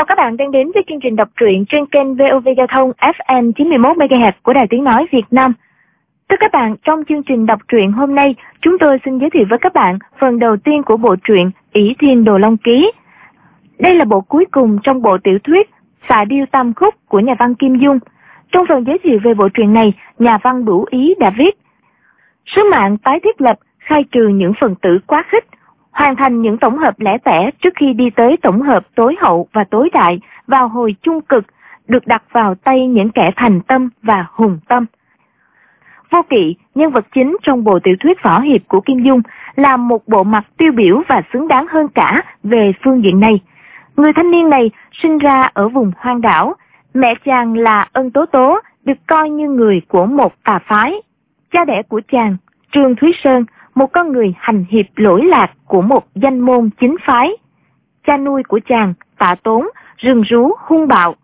Chào các bạn đang đến với chương trình đọc truyện trên kênh VOV Giao thông FM 91 MHz của Đài Tiếng nói Việt Nam. Thưa các bạn, trong chương trình đọc truyện hôm nay, chúng tôi xin giới thiệu với các bạn phần đầu tiên của bộ truyện Ỷ Thiên Đồ Long Ký. Đây là bộ cuối cùng trong bộ tiểu thuyết Xạ Điêu Tam Khúc của nhà văn Kim Dung. Trong phần giới thiệu về bộ truyện này, nhà văn Đủ Ý đã viết: sứ mạng tái thiết lập, khai trừ những phần tử quá khích, hoàn thành những tổng hợp lẻ tẻ trước khi đi tới tổng hợp tối hậu và tối đại vào hồi trung cực, được đặt vào tay những kẻ thành tâm và hùng tâm. Vô Kỵ, nhân vật chính trong bộ tiểu thuyết võ hiệp của Kim Dung, là một bộ mặt tiêu biểu và xứng đáng hơn cả về phương diện này. Người thanh niên này sinh ra ở vùng hoang đảo, mẹ chàng là Ân Tố Tố, được coi như người của một tà phái. Cha đẻ của chàng, Trương Thúy Sơn, một con người hành hiệp lỗi lạc của một danh môn chính phái. Cha nuôi của chàng, Tạ Tốn, rừng rú hung bạo.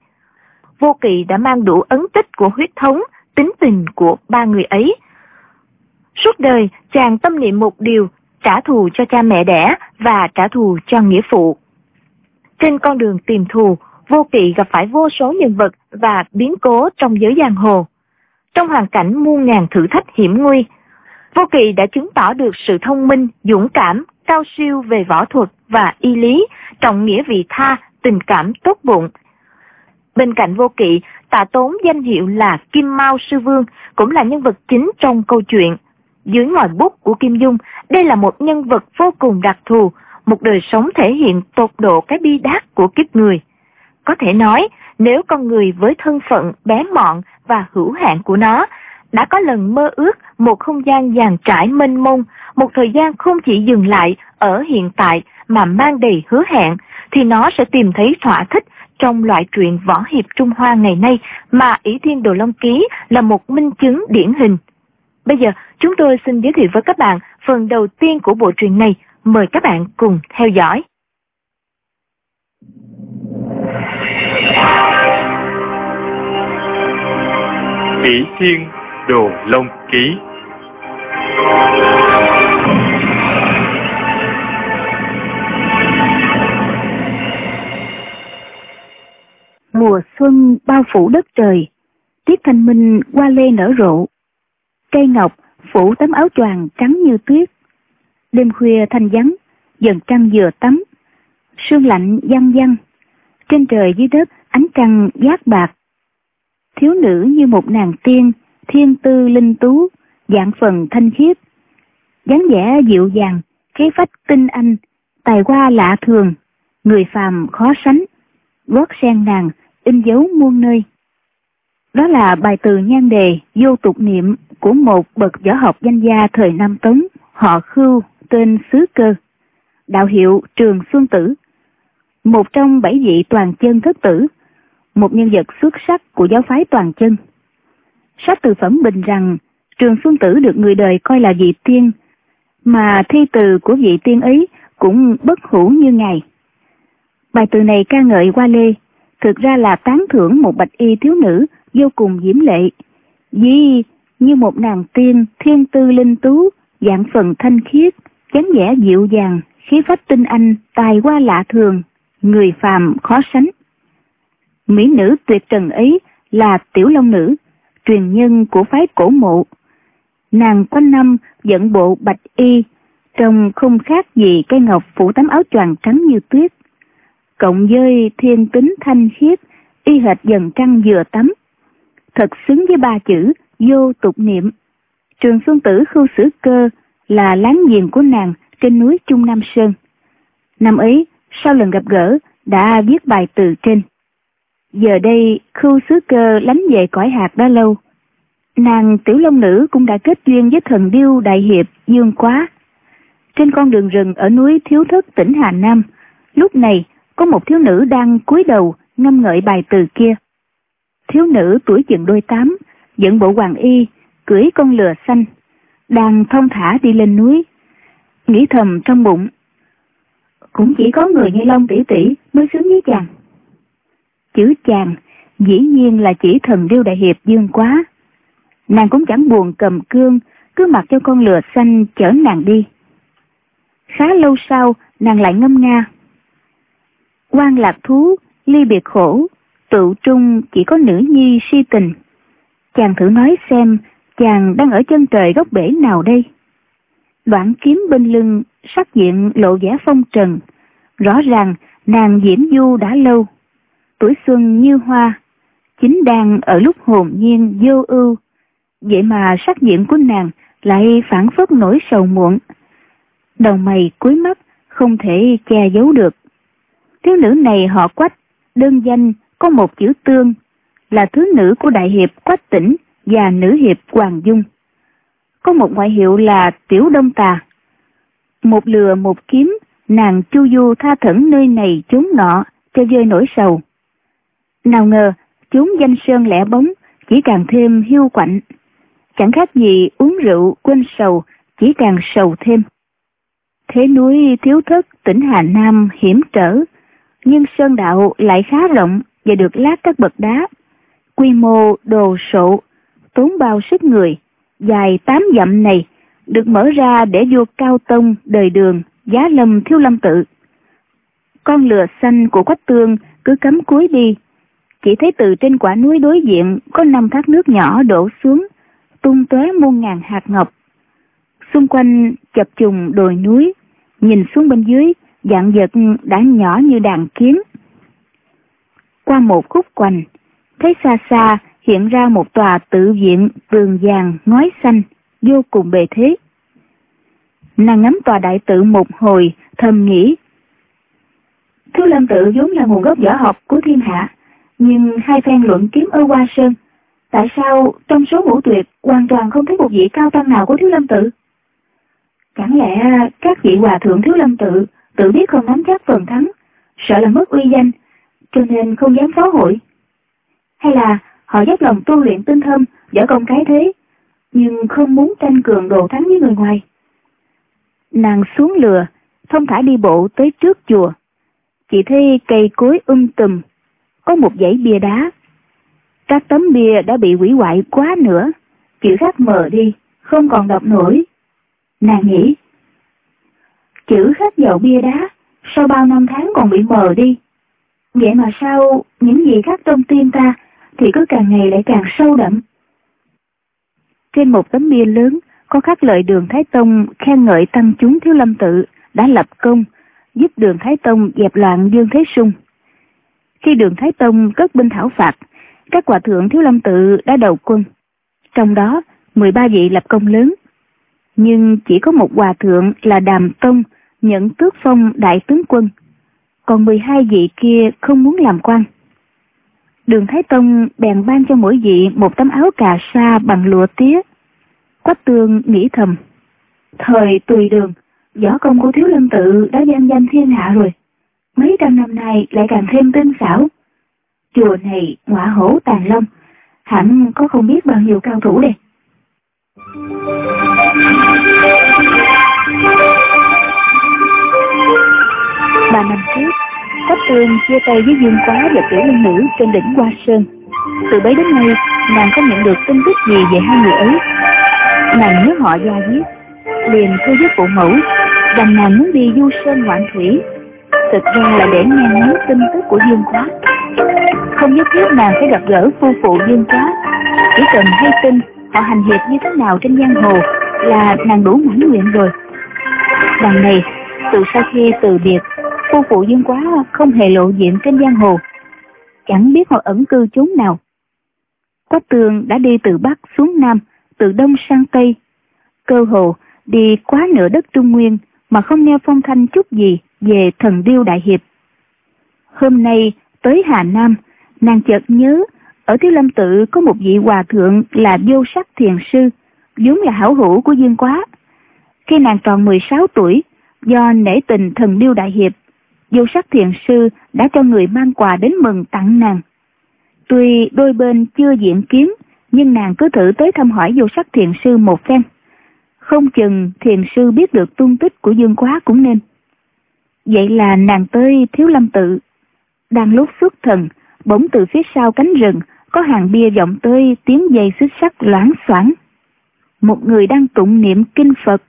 Vô Kỵ đã mang đủ ấn tích của huyết thống, tính tình của ba người ấy. Suốt đời, chàng tâm niệm một điều: trả thù cho cha mẹ đẻ và trả thù cho nghĩa phụ. Trên con đường tìm thù, Vô Kỵ gặp phải vô số nhân vật và biến cố trong giới giang hồ. Trong hoàn cảnh muôn ngàn thử thách hiểm nguy, Vô Kỵ đã chứng tỏ được sự thông minh, dũng cảm, cao siêu về võ thuật và y lý, trọng nghĩa vị tha, tình cảm tốt bụng. Bên cạnh Vô Kỵ, Tạ Tốn danh hiệu là Kim Mao Sư Vương, cũng là nhân vật chính trong câu chuyện. Dưới ngòi bút của Kim Dung, đây là một nhân vật vô cùng đặc thù, một đời sống thể hiện tột độ cái bi đát của kiếp người. Có thể nói, nếu con người với thân phận bé mọn và hữu hạn của nó đã có lần mơ ước một không gian dàn trải mênh mông, một thời gian không chỉ dừng lại ở hiện tại mà mang đầy hứa hẹn, thì nó sẽ tìm thấy thỏa thích trong loại truyện võ hiệp Trung Hoa ngày nay mà Ỷ Thiên Đồ Long Ký là một minh chứng điển hình. Bây giờ, chúng tôi xin giới thiệu với các bạn phần đầu tiên của bộ truyện này. Mời các bạn cùng theo dõi. Ỷ Thiên Đồ Long Ký. Mùa xuân bao phủ đất trời, tiết thanh minh hoa lê nở rộ, cây ngọc phủ tấm áo choàng trắng như tuyết. Đêm khuya thanh vắng, dần trăng vừa tắm, sương lạnh văng văng, trên trời dưới đất ánh trăng vát bạc. Thiếu nữ như một nàng tiên, thiên tư linh tú, dạng phần thanh khiết, dáng vẻ dịu dàng, khí phách tinh anh, tài hoa lạ thường, người phàm khó sánh. Gót sen nàng in dấu muôn nơi. Đó là bài từ nhan đề Vô Tục Niệm của một bậc võ học danh gia thời Nam Tống, họ Khưu, tên Xứ Cơ, đạo hiệu Trường Xuân Tử, một trong 7 vị toàn chân thất tử, một nhân vật xuất sắc của giáo phái toàn chân. Sách từ phẩm bình rằng Trường Xuân Tử được người đời coi là vị tiên, mà thi từ của vị tiên ấy cũng bất hủ như ngài. Bài từ này ca ngợi Hoa Lê, thực ra là tán thưởng một bạch y thiếu nữ vô cùng diễm lệ, vì như một nàng tiên, thiên tư linh tú, dạng phần thanh khiết, dáng vẻ dịu dàng, khí phách tinh anh, tài hoa lạ thường, người phàm khó sánh. Mỹ nữ tuyệt trần ấy là Tiểu Long Nữ, truyền nhân của phái Cổ Mộ. Nàng quanh năm dẫn bộ bạch y, trông không khác gì cây ngọc phủ tấm áo choàng trắng như tuyết, cộng với thiên tính thanh khiết, y hệt dần trăng vừa tắm, thật xứng với 3 chữ Vô Tục Niệm. Trường Xuân Tử Khưu Xứ Cơ là láng giềng của nàng trên núi Trung Nam Sơn. Năm ấy, sau lần gặp gỡ, đã viết bài từ trên. Giờ đây, Khưu Xứ Cơ lánh về cõi hạt đã lâu. Nàng Tiểu Long Nữ cũng đã kết duyên với thần điêu đại hiệp Dương Quá. Trên con đường rừng ở núi Thiếu Thất tỉnh Hà Nam, lúc này có một thiếu nữ đang cúi đầu ngâm ngợi bài từ kia. Thiếu nữ tuổi chừng đôi 8, dẫn bộ hoàng y, cưỡi con lừa xanh, đang thong thả đi lên núi, nghĩ thầm trong bụng: cũng chỉ có người như Long tỷ tỷ mới xứng với chàng. Chữ chàng dĩ nhiên là chỉ thần điêu đại hiệp Dương Quá. Nàng cũng chẳng buồn cầm cương, cứ mặc cho con lừa xanh chở nàng đi. Khá lâu sau, nàng lại ngâm nga: Quan lạc thú ly biệt khổ, tựu trung chỉ có nữ nhi si tình. Chàng thử nói xem, chàng đang ở chân trời góc bể nào đây? Đoạn kiếm bên lưng, sắc diện lộ vẻ phong trần. Rõ ràng nàng diễm du đã lâu, tuổi xuân như hoa, chính đang ở lúc hồn nhiên vô ưu. Vậy mà sắc diện của nàng lại phảng phất nỗi sầu muộn. Đầu mày cúi mắt không thể che giấu được. Thiếu nữ này họ Quách, đơn danh có một chữ Tương, là thứ nữ của đại hiệp Quách Tĩnh và nữ hiệp Hoàng Dung. Có một ngoại hiệu là Tiểu Đông Tà. Một lừa một kiếm, nàng chu du tha thẩn nơi này chốn nọ cho vơi nỗi sầu. Nào ngờ chốn danh sơn lẻ bóng chỉ càng thêm hiu quạnh, chẳng khác gì uống rượu quên sầu, chỉ càng sầu thêm. Thế núi thiếu thất tỉnh Hà Nam hiểm trở, nhưng sơn đạo lại khá rộng và được lát các bậc đá. Quy mô đồ sộ, tốn bao sức người, dài 8 dặm này được mở ra để vua Cao Tông đời Đường giá lâm Thiếu Lâm Tự. Con lừa xanh của Quách Tương cứ cắm cúi đi, chỉ thấy từ trên quả núi đối diện có 5 thác nước nhỏ đổ xuống, tung tóe muôn ngàn hạt ngọc. Xung quanh chập trùng đồi núi, nhìn xuống bên dưới, vạn vật đã nhỏ như đàn kiến. Qua một khúc quanh, thấy xa xa hiện ra một tòa tự viện tường vàng ngói xanh, vô cùng bề thế. Nàng ngắm tòa đại tự một hồi, thầm nghĩ: Thiếu Lâm Tự vốn là nguồn gốc võ học của thiên hạ, nhưng hai phen luận kiếm ở Hoa Sơn, tại sao trong số ngũ tuyệt hoàn toàn không thấy một vị cao tăng nào của Thiếu Lâm Tự? Chẳng lẽ các vị hòa thượng Thiếu Lâm Tự tự biết không nắm chắc phần thắng, sợ là mất uy danh, cho nên không dám phá hội? Hay là họ dốc lòng tu luyện tinh thâm, võ công cái thế, nhưng không muốn tranh cường đồ thắng với người ngoài? Nàng xuống lừa, thông thả đi bộ tới trước chùa. Chỉ thấy cây cối tùm, có một dãy bia đá. Các tấm bia đã bị hủy hoại quá nữa, chữ khắc mờ đi, không còn đọc nổi. Nàng nghĩ, chữ khắc vào bia đá sau bao năm tháng còn bị mờ đi. Vậy mà sao những gì khắc trong tim ta thì cứ càng ngày lại càng sâu đậm. Trên một tấm bia lớn có khắc lời Đường Thái Tông khen ngợi tăng chúng Thiếu Lâm Tự đã lập công, giúp Đường Thái Tông dẹp loạn Dương Thế Sung. Khi Đường Thái Tông cất binh thảo phạt, các hòa thượng Thiếu Lâm Tự đã đầu quân. Trong đó 13 vị lập công lớn, nhưng chỉ có một hòa thượng là Đàm Tông nhận tước phong đại tướng quân, còn 12 vị kia không muốn làm quan. Đường Thái Tông bèn ban cho mỗi vị một tấm áo cà sa bằng lụa tía. Quách Tương nghĩ thầm, thời Tùy Đường, võ công của Thiếu Lâm Tự đã vang danh thiên hạ rồi, mấy trăm năm nay lại càng thêm tinh xảo. Chùa này ngọa hổ tàng long, hẳn có không biết bao nhiêu cao thủ đây. Ba năm trước, Quách Tương chia tay với Dương Quá và Tiểu Lân Nữ trên đỉnh Hoa Sơn. Từ bấy đến nay, nàng không nhận được tin tức gì về hai người ấy. Nàng nhớ họ Gia Diết, liền thư với phụ mẫu rằng nàng muốn đi du sơn ngoạn thủy, thực ra là để nghe ngóng tin tức của Dương Quá. Không nhất thiết nàng phải gặp gỡ phu phụ Dương Quá, chỉ cần hay tin họ hành hiệp như thế nào trên giang hồ là nàng đủ mãn nguyện rồi. Đằng này, từ sau khi từ biệt, phu phụ Dương Quá không hề lộ diện trên giang hồ, chẳng biết họ ẩn cư chốn nào. Quách Tương đã đi từ Bắc xuống Nam, từ Đông sang Tây, cơ hồ đi quá nửa đất Trung Nguyên mà không nghe phong thanh chút gì về Thần Điêu đại hiệp. Hôm nay tới Hà Nam, nàng chợt nhớ ở Thiếu Lâm Tự có một vị hòa thượng là Vô Sắc Thiền Sư, vốn là hảo hữu của Dương Quá. Khi nàng tròn 16 tuổi, do nể tình Thần Điêu đại hiệp, Vô Sắc Thiền Sư đã cho người mang quà đến mừng tặng nàng. Tuy đôi bên chưa diện kiến, nhưng nàng cứ thử tới thăm hỏi Vô Sắc Thiền Sư một phen. Không chừng Thiền Sư biết được tung tích của Dương Quá cũng nên. Vậy là nàng tới Thiếu Lâm Tự. Đang lúc xuất thần, bỗng từ phía sau cánh rừng có hàng bia vọng tới tiếng dây xích sắt loảng xoảng. Một người đang tụng niệm kinh Phật.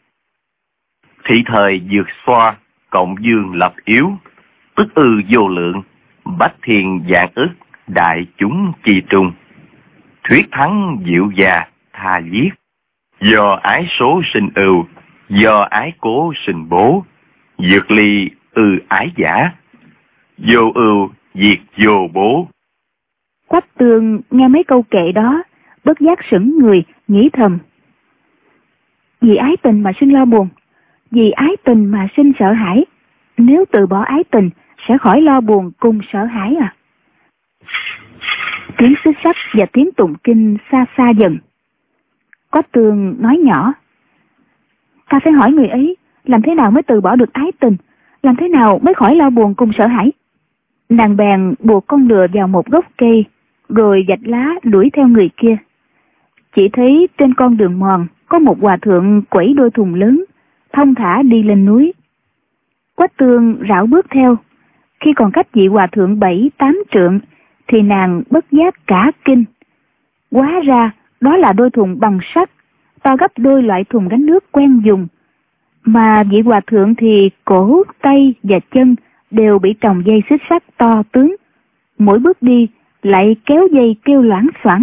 Thị thời dược xoa, cộng dương lập yếu, tức ư vô lượng, bách thiên vạn ức, đại chúng chi trung. Thuyết thắng diệu già tha giết, do ái số sinh ưu, do ái cố sinh bố. Dược ly ái giả, vô ưu diệt vô bố. Quách Tương nghe mấy câu kệ đó, bất giác sững người, nghĩ thầm. Vì ái tình mà sinh lo buồn, vì ái tình mà sinh sợ hãi. Nếu từ bỏ ái tình, sẽ khỏi lo buồn cùng sợ hãi à. Tiếng xích sắt và tiếng tụng kinh xa xa dần. Quách Tương nói nhỏ. Ta phải hỏi người ấy, làm thế nào mới từ bỏ được ái tình, làm thế nào mới khỏi lo buồn cùng sợ hãi. Nàng bèn buộc con lừa vào một gốc cây, rồi vạch lá đuổi theo người kia. Chỉ thấy trên con đường mòn có một hòa thượng quẩy đôi thùng lớn, thong thả đi lên núi. Quách Tương rảo bước theo. Khi còn cách vị hòa thượng 7-8 trượng, thì nàng bất giác cả kinh. Hóa ra đó là đôi thùng bằng sắt, to gấp đôi loại thùng gánh nước quen dùng. Mà vị hòa thượng thì cổ, tay và chân đều bị tròng dây xích sắt to tướng. Mỗi bước đi lại kéo dây kêu loảng xoảng.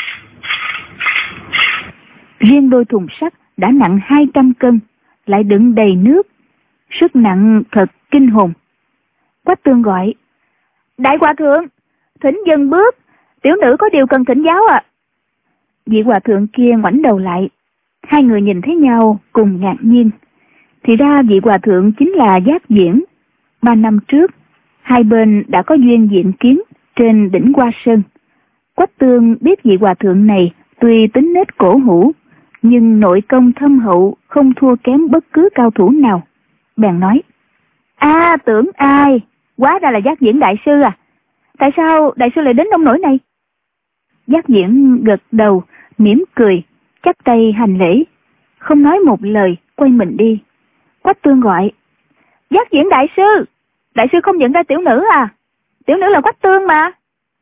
Riêng đôi thùng sắt đã nặng 200 cân, lại đựng đầy nước. Sức nặng thật kinh hồn. Quách Tương gọi. Đại hòa thượng, thỉnh dừng bước, tiểu nữ có điều cần thỉnh giáo ạ. Vị hòa thượng kia ngoảnh đầu lại. Hai người nhìn thấy nhau cùng ngạc nhiên. Thì ra vị hòa thượng chính là Giác Viễn. 3 năm trước, hai bên đã có duyên diện kiến trên đỉnh Hoa Sơn. Quách Tương biết vị hòa thượng này tuy tính nết cổ hủ, nhưng nội công thâm hậu không thua kém bất cứ cao thủ nào. Bèn nói. Tưởng ai? Hóa ra là Giác Viễn đại sư à? Tại sao đại sư lại đến nông nỗi này? Giác Viễn gật đầu, mỉm cười, chắp tay hành lễ, không nói một lời, quay mình đi. Quách Tương gọi. Giác Viễn đại sư không nhận ra tiểu nữ à? Tiểu nữ là Quách Tương mà.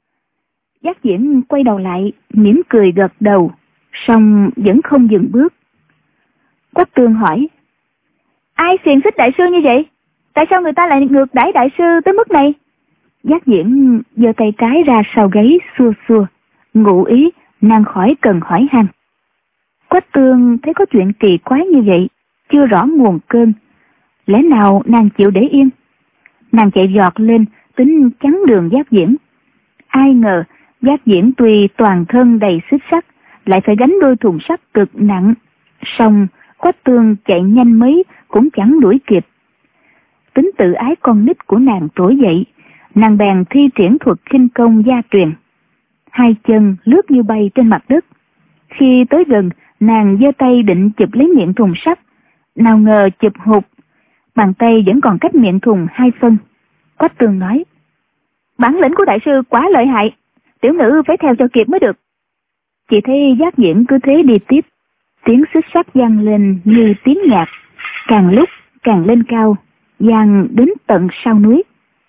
Giác Viễn quay đầu lại, mỉm cười gật đầu, song vẫn không dừng bước. Quách Tương hỏi. Ai xiềng xích đại sư như vậy? Tại sao người ta lại ngược đãi đại sư tới mức này? Giác Viễn giơ tay trái ra sau gáy xua xua, ngụ ý nàng khỏi cần hỏi han. Quách Tương thấy có chuyện kỳ quái như vậy, chưa rõ nguồn cơn, lẽ nào nàng chịu để yên? Nàng chạy giọt lên, tính chắn đường Giác Viễn. Ai ngờ Giác Viễn tuy toàn thân đầy xích sắt, lại phải gánh đôi thùng sắt cực nặng. Song Quách Tương chạy nhanh mấy cũng chẳng đuổi kịp. Tính tự ái con nít của nàng trỗi dậy, nàng bèn thi triển thuật khinh công gia truyền. Hai chân lướt như bay trên mặt đất. Khi tới gần, nàng giơ tay định chụp lấy miệng thùng sắt, nào ngờ chụp hụt, bàn tay vẫn còn cách miệng thùng 2 phân. Quách Tương nói. Bản lĩnh của đại sư quá lợi hại, tiểu nữ phải theo cho kịp mới được. Chỉ thấy Giác Viễn cứ thế đi tiếp, tiếng xích sắt vang lên như tiếng nhạc, càng lúc càng lên cao, vang đến tận sau núi.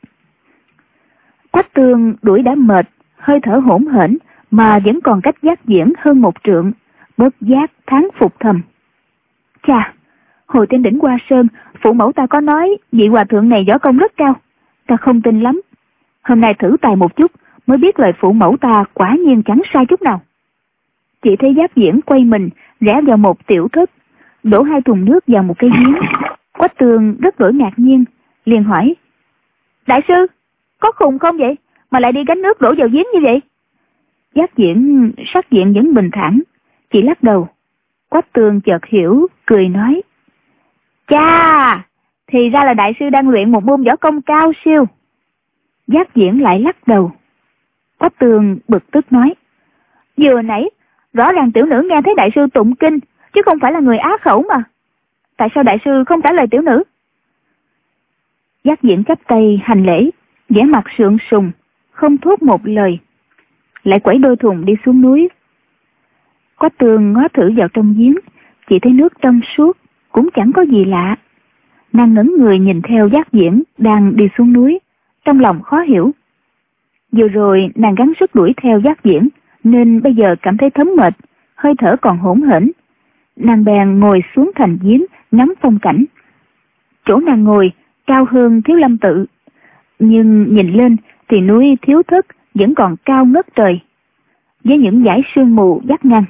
Quách Tương đuổi đã mệt, hơi thở hỗn hển mà vẫn còn cách Giác Viễn hơn 1 trượng, bất giác thán phục thầm. Chà, hồi trên đỉnh Hoa Sơn, phụ mẫu ta có nói vị hòa thượng này võ công rất cao, ta không tin lắm. Hôm nay thử tài một chút mới biết lời phụ mẫu ta quả nhiên chẳng sai chút nào. Chỉ thấy Giác Viễn quay mình rẽ vào một tiểu thất, đổ 2 thùng nước vào một cái giếng. Quách Tương rất đổi ngạc nhiên, liền hỏi. Đại sư, có khùng không vậy mà lại đi gánh nước đổ vào giếng như vậy? Giác Viễn sắc diện vẫn bình thản, chỉ lắc đầu. Quách Tương chợt hiểu, cười nói. Chà, thì ra là đại sư đang luyện một môn võ công cao siêu. Giác Viễn lại lắc đầu. Quách Tương bực tức nói. Vừa nãy, rõ ràng tiểu nữ nghe thấy đại sư tụng kinh, chứ không phải là người á khẩu mà. Tại sao đại sư không trả lời tiểu nữ? Giác Viễn chắp tay hành lễ, vẻ mặt sượng sùng, không thốt một lời, lại quẩy đôi thùng đi xuống núi. Quách Tương ngó thử vào trong giếng, chỉ thấy nước trong suốt, cũng chẳng có gì lạ. Nàng ngẩng người nhìn theo Giác Viễn đang đi xuống núi, trong lòng khó hiểu. Vừa rồi nàng gắng sức đuổi theo Giác Viễn, nên bây giờ cảm thấy thấm mệt, hơi thở còn hỗn hển. Nàng bèn ngồi xuống thành giếng ngắm phong cảnh. Chỗ nàng ngồi cao hơn Thiếu Lâm tự, nhưng nhìn lên thì núi Thiếu Thất vẫn còn cao ngất trời, với những dải sương mù vắt ngang.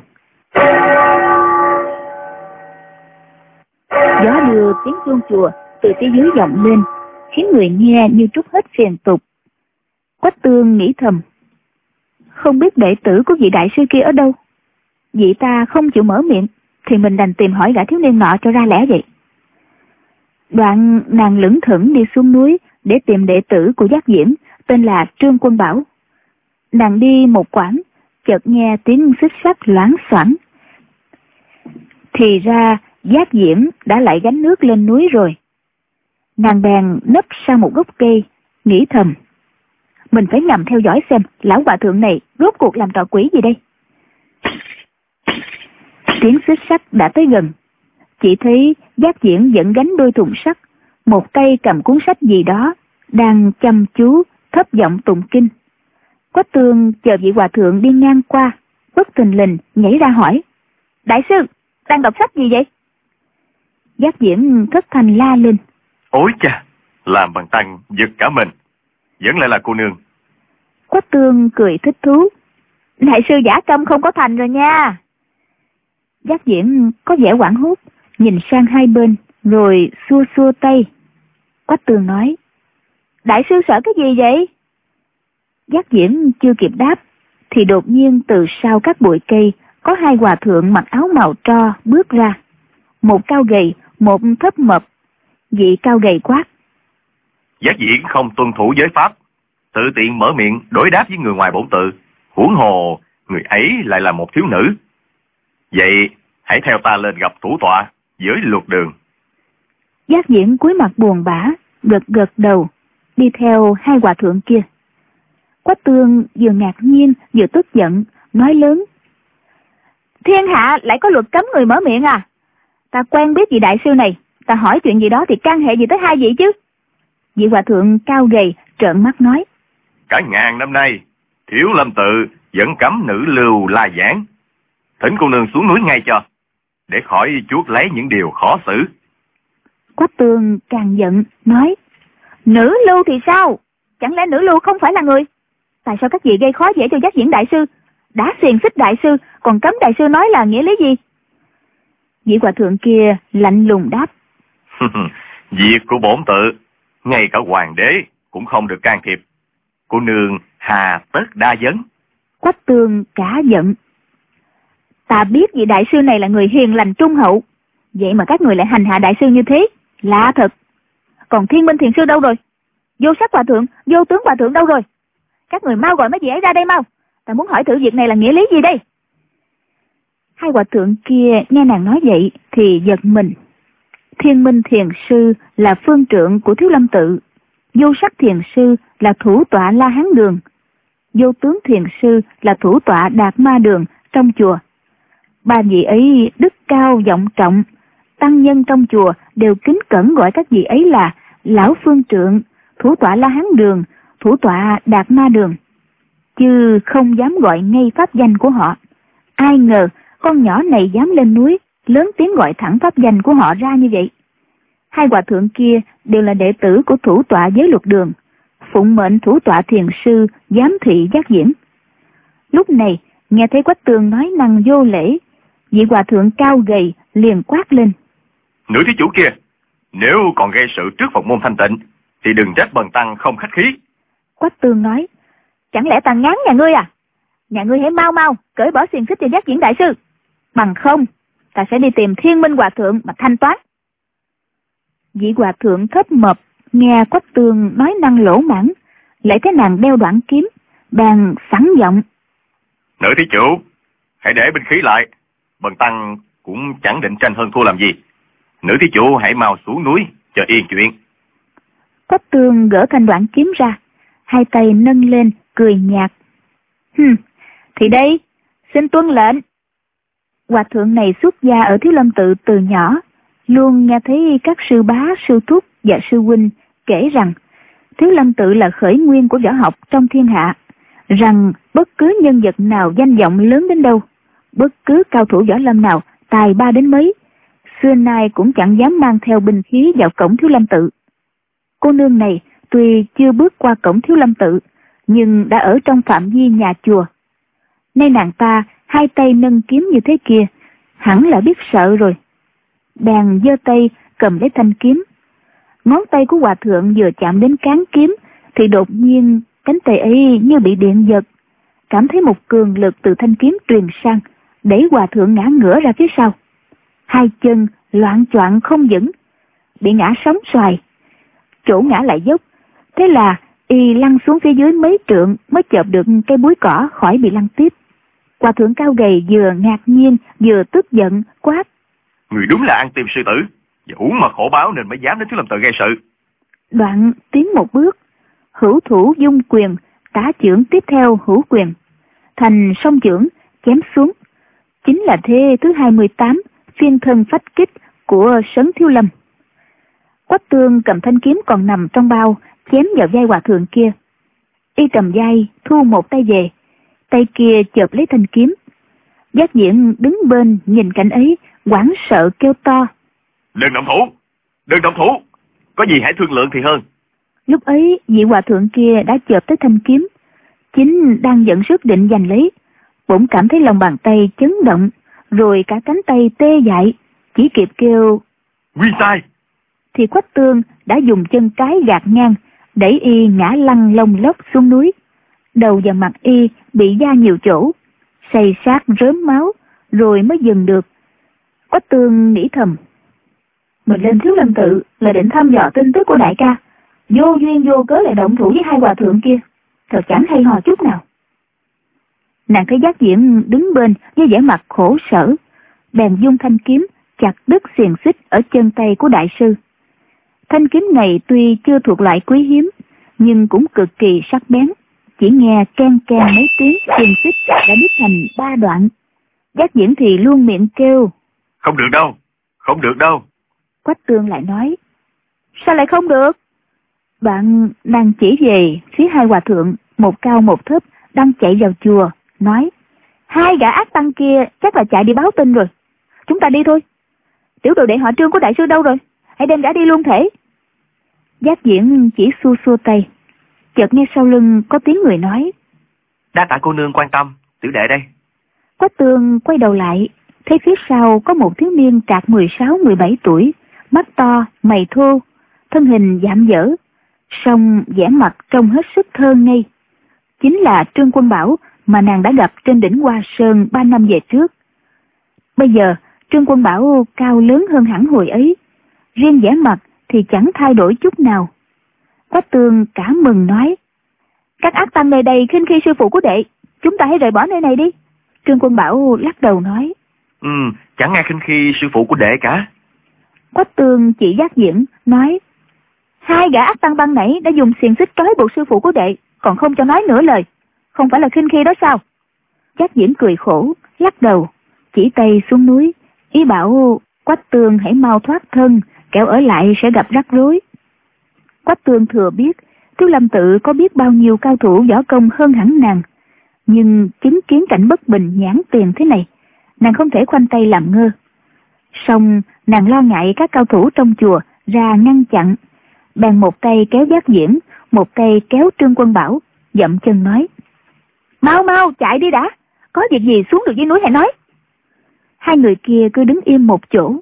Gió đưa tiếng chuông chùa từ phía dưới vọng lên, khiến người nghe như trút hết phiền tục. Quách Tương nghĩ thầm, không biết đệ tử của vị đại sư kia ở đâu. Vị ta không chịu mở miệng, thì mình đành tìm hỏi gã thiếu niên nọ cho ra lẽ vậy. Đoạn nàng lững thững đi xuống núi để tìm đệ tử của Giác Diễm, tên là Trương Quân Bảo. Nàng đi một quãng, chợt nghe tiếng xích sắt loảng xoảng. Thì ra Giác Diễm đã lại gánh nước lên núi rồi. Nàng bèn nấp sau một gốc cây, nghĩ thầm, mình phải ngầm theo dõi xem lão hòa thượng này rốt cuộc làm trò quỷ gì đây. Tiếng xích sắt đã tới gần, chỉ thấy Giác Diễm vẫn gánh đôi thùng sắt, một tay cầm cuốn sách gì đó, đang chăm chú thấp giọng tụng kinh. Quách Tương chờ vị hòa thượng đi ngang qua, bất thình lình nhảy ra hỏi, đại sư, đang đọc sách gì vậy? Giác Diễm thất thanh la lên, ôi cha, làm bằng tăng giật cả mình, vẫn lại là cô nương. Quách Tương cười thích thú, đại sư giả câm không có thành rồi nha. Giác Diễm có vẻ hoảng hốt, nhìn sang hai bên rồi xua xua tay. Quách Tương nói, đại sư sợ cái gì vậy? Giác Diễm chưa kịp đáp thì đột nhiên từ sau các bụi cây có hai hòa thượng mặc áo màu tro bước ra, một cao gầy, một thấp mập. Vị cao gầy quát, Giác Diễm không tuân thủ giới pháp, tự tiện mở miệng đối đáp với người ngoài bổn tự, huống hồ người ấy lại là một thiếu nữ. Vậy hãy theo ta lên gặp thủ tọa với luật đường. Giác Diễm cúi mặt buồn bã, gật gật đầu, đi theo hai hòa thượng kia. Quách Tương vừa ngạc nhiên vừa tức giận, nói lớn, thiên hạ lại có luật cấm người mở miệng à? Ta quen biết vị đại sư này, ta hỏi chuyện gì đó thì can hệ gì tới hai vị chứ? Vị hòa thượng cao gầy trợn mắt nói, cả ngàn năm nay Thiếu Lâm tự vẫn cấm nữ lưu la giảng, thỉnh cô nương xuống núi ngay cho, để khỏi chuốc lấy những điều khó xử. Quách Tương càng giận nói, nữ lưu thì sao? Chẳng lẽ nữ lưu không phải là người? Tại sao các vị gây khó dễ cho Giác Diễm đại sư, đã xiềng xích đại sư, còn cấm đại sư nói là nghĩa lý gì? Vị hòa thượng kia lạnh lùng đáp, việc của bổn tự, ngay cả hoàng đế cũng không được can thiệp, cô nương hà tất đa vấn. Quách Tương cả giận, ta biết vị đại sư này là người hiền lành trung hậu, vậy mà các người lại hành hạ đại sư như thế, lạ thật. Còn Thiên Minh thiền sư đâu rồi? Vô sắc hòa thượng, vô tướng hòa thượng đâu rồi? Các người mau gọi mấy vị ấy ra đây mau, ta muốn hỏi thử việc này là nghĩa lý gì đây? Hai hòa thượng kia nghe nàng nói vậy thì giật mình. Thiên Minh thiền sư là phương trượng của Thiếu Lâm tự, Vô sắc thiền sư là thủ tọa La Hán đường, Vô tướng thiền sư là thủ tọa Đạt Ma đường trong chùa. Ba vị ấy đức cao vọng trọng, tăng nhân trong chùa đều kính cẩn gọi các vị ấy là lão phương trượng, thủ tọa La Hán đường, thủ tọa Đạt Ma đường, chứ không dám gọi ngay pháp danh của họ. Ai ngờ con nhỏ này dám lên núi lớn tiếng gọi thẳng pháp danh của họ ra như vậy. Hai hòa thượng kia đều là đệ tử của thủ tọa Giới Luật đường, phụng mệnh thủ tọa thiền sư giám thị Giác Diễm. Lúc này nghe thấy Quách Tương nói năng vô lễ, vị hòa thượng cao gầy liền quát lên, nữ thí chủ kia, nếu còn gây sự trước Phật môn thanh tịnh thì đừng trách bần tăng không khách khí. Quách Tương nói, chẳng lẽ ta ngán nhà ngươi à? Nhà ngươi hãy mau mau cởi bỏ xiềng xích cho Giác Diễm đại sư, bằng không ta sẽ đi tìm Thiên Minh hòa thượng mà thanh toán. Vị hòa thượng thấp mập nghe Quách Tương nói năng lỗ mãng, lại thấy nàng đeo đoạn kiếm, bèn sẵn giọng, nữ thí chủ, hãy để binh khí lại, bần tăng cũng chẳng định tranh hơn thua làm gì. Nữ thí chủ hãy mau xuống núi cho yên chuyện. Quách Tương gỡ thanh đoạn kiếm ra, hai tay nâng lên cười nhạt, thì đây, xin tuân lệnh. Hòa thượng này xuất gia ở Thiếu Lâm tự từ nhỏ, luôn nghe thấy các sư bá, sư thúc và sư huynh kể rằng Thiếu Lâm tự là khởi nguyên của võ học trong thiên hạ, rằng bất cứ nhân vật nào danh vọng lớn đến đâu, bất cứ cao thủ võ lâm nào tài ba đến mấy, xưa nay cũng chẳng dám mang theo binh khí vào cổng Thiếu Lâm tự. Cô nương này tuy chưa bước qua cổng Thiếu Lâm tự, nhưng đã ở trong phạm vi nhà chùa. Nay nàng ta hai tay nâng kiếm như thế kia, hẳn là biết sợ rồi. Bèn giơ tay cầm lấy thanh kiếm. Ngón tay của hòa thượng vừa chạm đến cán kiếm thì đột nhiên cánh tay ấy như bị điện giật, cảm thấy một cường lực từ thanh kiếm truyền sang, đẩy hòa thượng ngã ngửa ra phía sau. Hai chân loạng choạng không vững, bị ngã sóng xoài. Chỗ ngã lại dốc, thế là y lăn xuống phía dưới mấy trượng mới chộp được cây búi cỏ khỏi bị lăn tiếp. Hòa thượng cao gầy vừa ngạc nhiên vừa tức giận quát: Người đúng là ăn tim sư tử, và uổng mà khổ báo nên mới dám đến Thiếu Lâm tự gây sự. Đoạn tiến một bước, hữu thủ dung quyền, tả chưởng tiếp theo hữu quyền, thành song chưởng chém xuống. Chính là thế thứ 28 phiên thân phách kích của Sấn Thiếu Lâm. Quách Tương cầm thanh kiếm còn nằm trong bao chém vào vai hòa thượng kia. Y trầm vai thu một tay về, tay kia chộp lấy thanh kiếm. Giác Diễn đứng bên nhìn cảnh ấy, hoảng sợ kêu to: Đừng động thủ, đừng động thủ, có gì hãy thương lượng thì hơn. Lúc ấy vị hòa thượng kia đã chộp tới thanh kiếm, chính đang dẫn sức định giành lấy, bỗng cảm thấy lòng bàn tay chấn động, rồi cả cánh tay tê dại, chỉ kịp kêu Nguyên sai, thì Quách Tương đã dùng chân cái gạt ngang, đẩy y ngã lăn lông lốc xuống núi. Đầu và mặt y bị da nhiều chỗ, xây sát rớm máu, rồi mới dừng được. Quách Tương nghĩ thầm: mình lên Thiếu Lâm tự là định thăm dò tin tức của đại ca, vô duyên vô cớ lại động thủ với hai hòa thượng kia, thật chẳng hay ho chút nào. Nàng thấy Giác Diễn đứng bên với vẻ mặt khổ sở, bèn dung thanh kiếm chặt đứt xiềng xích ở chân tay của đại sư. Thanh kiếm này tuy chưa thuộc loại quý hiếm, nhưng cũng cực kỳ sắc bén. Chỉ nghe keng keng mấy tiếng, xiềng xích đã đứt thành 3 đoạn. Giác Diễn thì luôn miệng kêu: Không được đâu, không được đâu. Quách Tương lại nói: Sao lại không được? Bạn đang chỉ về phía hai hòa thượng, một cao một thấp, đang chạy vào chùa, nói: hai gã ác tăng kia chắc là chạy đi báo tin rồi. Chúng ta đi thôi. Tiểu đồ đệ họ Trương của đại sư đâu rồi? Hãy đem gã đi luôn thể. Giác Diễn chỉ xua xua tay. Chợt nghe sau lưng có tiếng người nói: Đa tạ cô nương quan tâm, tiểu đệ đây. Quách Tương quay đầu lại, thấy phía sau có một thiếu niên trạc 16-17 tuổi, mắt to, mày thô, thân hình dạm dở, song vẻ mặt trông hết sức thơ ngây. Chính là Trương Quân Bảo mà nàng đã gặp trên đỉnh Hoa Sơn 3 năm về trước. Bây giờ Trương Quân Bảo cao lớn hơn hẳn hồi ấy, riêng vẻ mặt thì chẳng thay đổi chút nào. Quách Tương cả mừng nói: các ác tăng nơi đây khinh khi sư phụ của đệ, chúng ta hãy rời bỏ nơi này đi. Trương Quân Bảo lắc đầu nói: chẳng nghe khinh khi sư phụ của đệ cả. Quách Tương chỉ Giác Diễn nói: hai gã ác tăng ban nãy đã dùng xiềng xích trói buộc sư phụ của đệ, còn không cho nói nửa lời, không phải là khinh khi đó sao? Giác Diễn cười khổ, lắc đầu, chỉ tay xuống núi, ý bảo Quách Tương hãy mau thoát thân, kẻo ở lại sẽ gặp rắc rối. Quách Tương thừa biết Thiếu Lâm tự có biết bao nhiêu cao thủ võ công hơn hẳn nàng, nhưng chứng kiến cảnh bất bình nhãn tiền thế này, nàng không thể khoanh tay làm ngơ. Song nàng lo ngại các cao thủ trong chùa ra ngăn chặn, bèn một tay kéo Giác Diễn, một tay kéo Trương Quân Bảo, dậm chân nói: mau mau chạy đi đã, có việc gì xuống được dưới núi hãy nói. Hai người kia cứ đứng im một chỗ.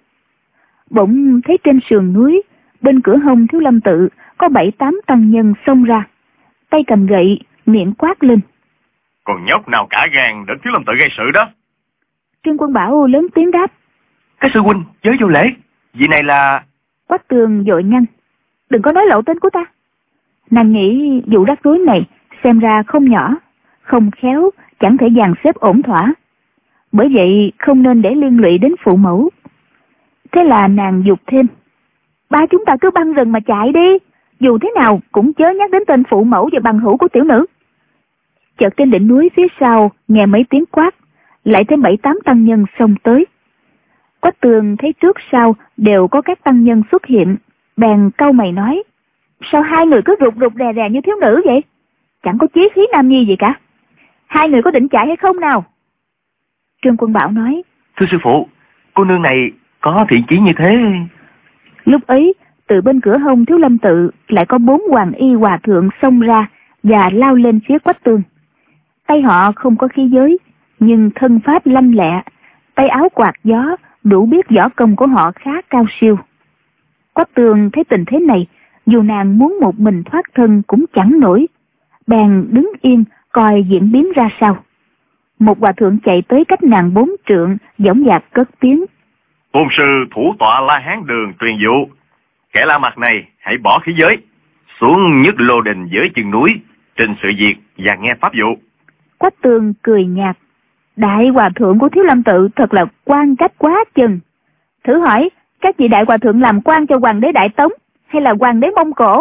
Bỗng thấy trên sườn núi, bên cửa hông Thiếu Lâm tự có 7-8 tăng nhân xông ra, tay cầm gậy, miệng quát lên: Còn nhóc nào cả gan đến Thiếu Lâm tự gây sự đó? Trương Quân Bảo lớn tiếng đáp: Cái sư huynh chớ vô lễ, vị này là... Quách Tương vội ngăn: đừng có nói lộ tên của ta. Nàng nghĩ vụ rắc rối này xem ra không nhỏ, không khéo chẳng thể dàn xếp ổn thỏa, bởi vậy không nên để liên lụy đến phụ mẫu. Thế là nàng dục thêm: ba chúng ta cứ băng rừng mà chạy đi, dù thế nào cũng chớ nhắc đến tên phụ mẫu và bằng hữu của tiểu nữ. Chợt trên đỉnh núi phía sau nghe mấy tiếng quát, lại thêm 7-8 tăng nhân xông tới. Quách Tương thấy trước sau đều có các tăng nhân xuất hiện, bèn cau mày nói: sao hai người cứ rụt rụt rè rè như thiếu nữ vậy? Chẳng có chí khí nam nhi gì cả. Hai người có định chạy hay không nào? Trương Quân Bảo nói: thưa sư phụ, cô nương này có thiện chí như thế. Lúc ấy từ bên cửa hông Thiếu Lâm tự lại có 4 hoàng y hòa thượng xông ra, và lao lên phía Quách Tương. Tay họ không có khí giới, nhưng thân pháp lanh lẹ, tay áo quạt gió, đủ biết võ công của họ khá cao siêu. Quách Tương thấy tình thế này, dù nàng muốn một mình thoát thân cũng chẳng nổi, bèn đứng yên coi diễn biến ra sao. Một hòa thượng chạy tới cách nàng 4 trượng, dõng dạc cất tiếng: Tôn sư thủ tọa La Hán Đường truyền dụ, kẻ La Mặt này hãy bỏ khí giới, xuống nhất lô đình dưới chân núi, trình sự việc và nghe pháp dụ. Quách Tương cười nhạt: Đại hòa thượng của Thiếu Lâm Tự thật là quan cách quá chừng. Thử hỏi, các vị đại hòa thượng làm quan cho hoàng đế Đại Tống hay là hoàng đế Mông Cổ?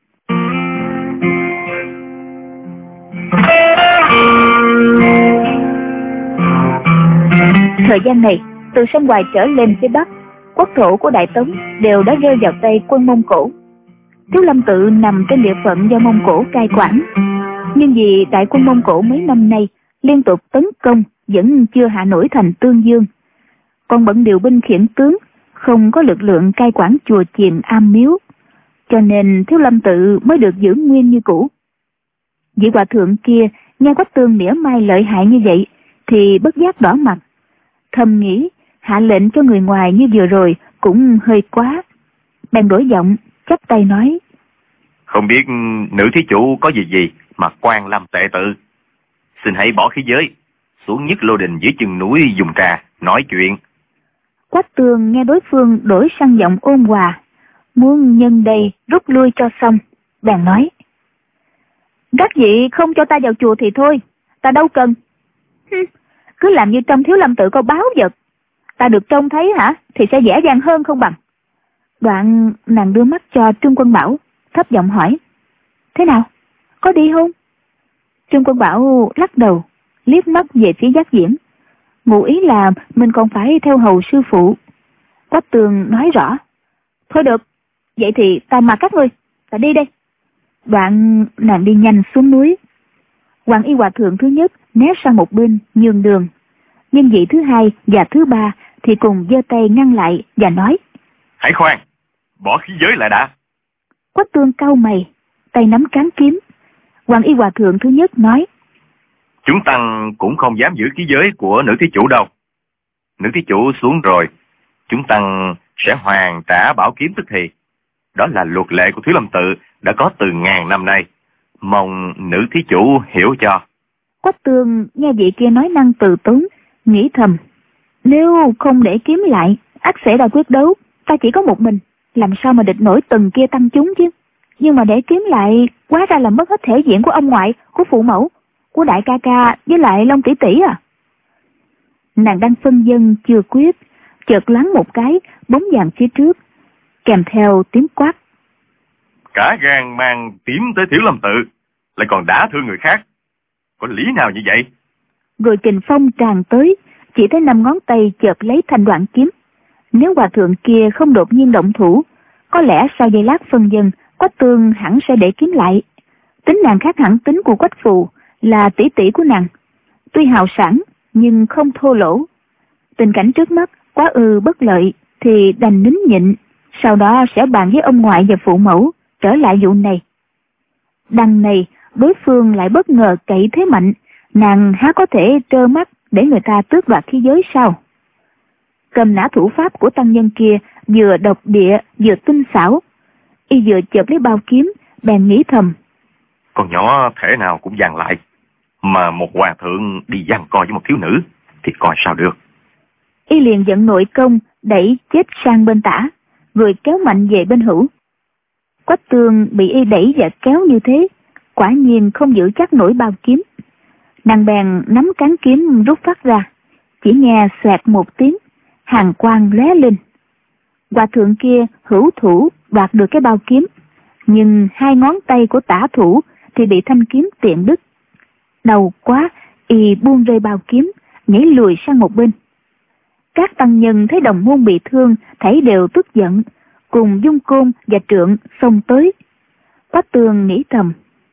Thời gian này, từ sông Hoài trở lên phía Bắc, quốc thổ của Đại Tống đều đã rơi vào tay quân Mông Cổ. Thiếu Lâm Tự nằm trên địa phận do Mông Cổ cai quản, nhưng vì đại quân Mông Cổ mấy năm nay liên tục tấn công vẫn chưa hạ nổi thành Tương Dương, còn bận điều binh khiển tướng, không có lực lượng cai quản chùa chiền am miếu, cho nên Thiếu Lâm Tự mới được giữ nguyên như cũ. Vị hòa thượng kia nghe Quách Tương mỉa mai lợi hại như vậy thì bất giác đỏ mặt, thầm nghĩ hạ lệnh cho người ngoài như vừa rồi cũng hơi quá, bèn đổi giọng chắp tay nói: Không biết nữ thí chủ có gì mà quan làm tệ tự, xin hãy bỏ khí giới, xuống nhất lô đình dưới chân núi dùng trà nói chuyện. Quách Tương nghe đối phương đổi sang giọng ôn hòa, muốn nhân đây rút lui cho xong, bèn nói: Các vị không cho ta vào chùa thì thôi, ta đâu cần. Cứ làm như trong Thiếu Lâm Tự có báo vật, ta được trông thấy hả thì sẽ dễ dàng hơn không bằng. Đoạn nàng đưa mắt cho Trương Quân Bảo, thấp giọng hỏi: Thế nào, có đi không? Trương Quân Bảo lắc đầu, liếc mắt về phía Giác Diễm, ngụ ý là mình còn phải theo hầu sư phụ. Quách Tương nói rõ: Thôi được, vậy thì ta mặc các ngươi, ta đi đây. Đoạn nàng đi nhanh xuống núi. Hoàng Y hòa thượng thứ nhất né sang một bên nhường đường, nhưng vị thứ hai và thứ ba thì cùng giơ tay ngăn lại và nói: Hãy khoan, bỏ khí giới lại đã. Quách Tương cau mày, tay nắm cán kiếm. Hoàng Y hòa thượng thứ nhất nói: Chúng tăng cũng không dám giữ khí giới của nữ thí chủ đâu. Nữ thí chủ xuống rồi, chúng tăng sẽ hoàn trả bảo kiếm tức thì. Đó là luật lệ của Thiếu Lâm Tự đã có từ ngàn năm nay, mong nữ thí chủ hiểu cho. Quách Tương nghe vị kia nói năng từ tốn, nghĩ thầm: Nếu không để kiếm lại, ắt sẽ ra quyết đấu, ta chỉ có một mình, làm sao mà địch nổi từng kia tăng chúng chứ. Nhưng mà để kiếm lại, quá ra là mất hết thể diện của ông ngoại, của phụ mẫu, của đại ca ca với lại Long tỷ tỷ à. Nàng đang phân vân chưa quyết, chợt loáng một cái bóng vàng phía trước, kèm theo tiếng quát: Cả gan mang tím tới Thiếu Lâm Tự, lại còn đả thương người khác, có lý nào như vậy? Rồi kình phong tràn tới, chỉ thấy 5 ngón tay chợt lấy thanh đoạn kiếm. Nếu hòa thượng kia không đột nhiên động thủ, có lẽ sau giây lát phân vân, Quách Tương hẳn sẽ để kiếm lại. Tính nàng khác hẳn tính của Quách Phù, là tỷ tỷ của nàng, tuy hào sản nhưng không thô lỗ. Tình cảnh trước mắt quá bất lợi thì đành nín nhịn, sau đó sẽ bàn với ông ngoại và phụ mẫu trở lại vụ này. Đằng này đối phương lại bất ngờ cậy thế mạnh, nàng há có thể trơ mắt để người ta tước đoạt khí giới sao? Cầm nã thủ pháp của tăng nhân kia vừa độc địa vừa tinh xảo, y vừa chộp lấy bao kiếm, bèn nghĩ thầm: Con nhỏ thể nào cũng dằn lại, mà một hòa thượng đi giằng co với một thiếu nữ thì coi sao được. Y liền giận nội công đẩy chết sang bên tả, rồi kéo mạnh về bên hữu. Quách Tương bị y đẩy và kéo như thế, quả nhiên không giữ chắc nổi bao kiếm. Nàng bèn nắm cán kiếm rút phát ra, chỉ nghe xoẹt một tiếng, hàn quang lóe lên. Hòa thượng kia hữu thủ đoạt được cái bao kiếm, nhưng 2 ngón tay của tả thủ thì bị thanh kiếm tiện đứt. Đau quá, y buông rơi bao kiếm, nhảy lùi sang một bên. Các tăng nhân thấy đồng môn bị thương, thảy đều tức giận, cùng dung côn và trượng xông tới. Quách Tương nghĩ thầm: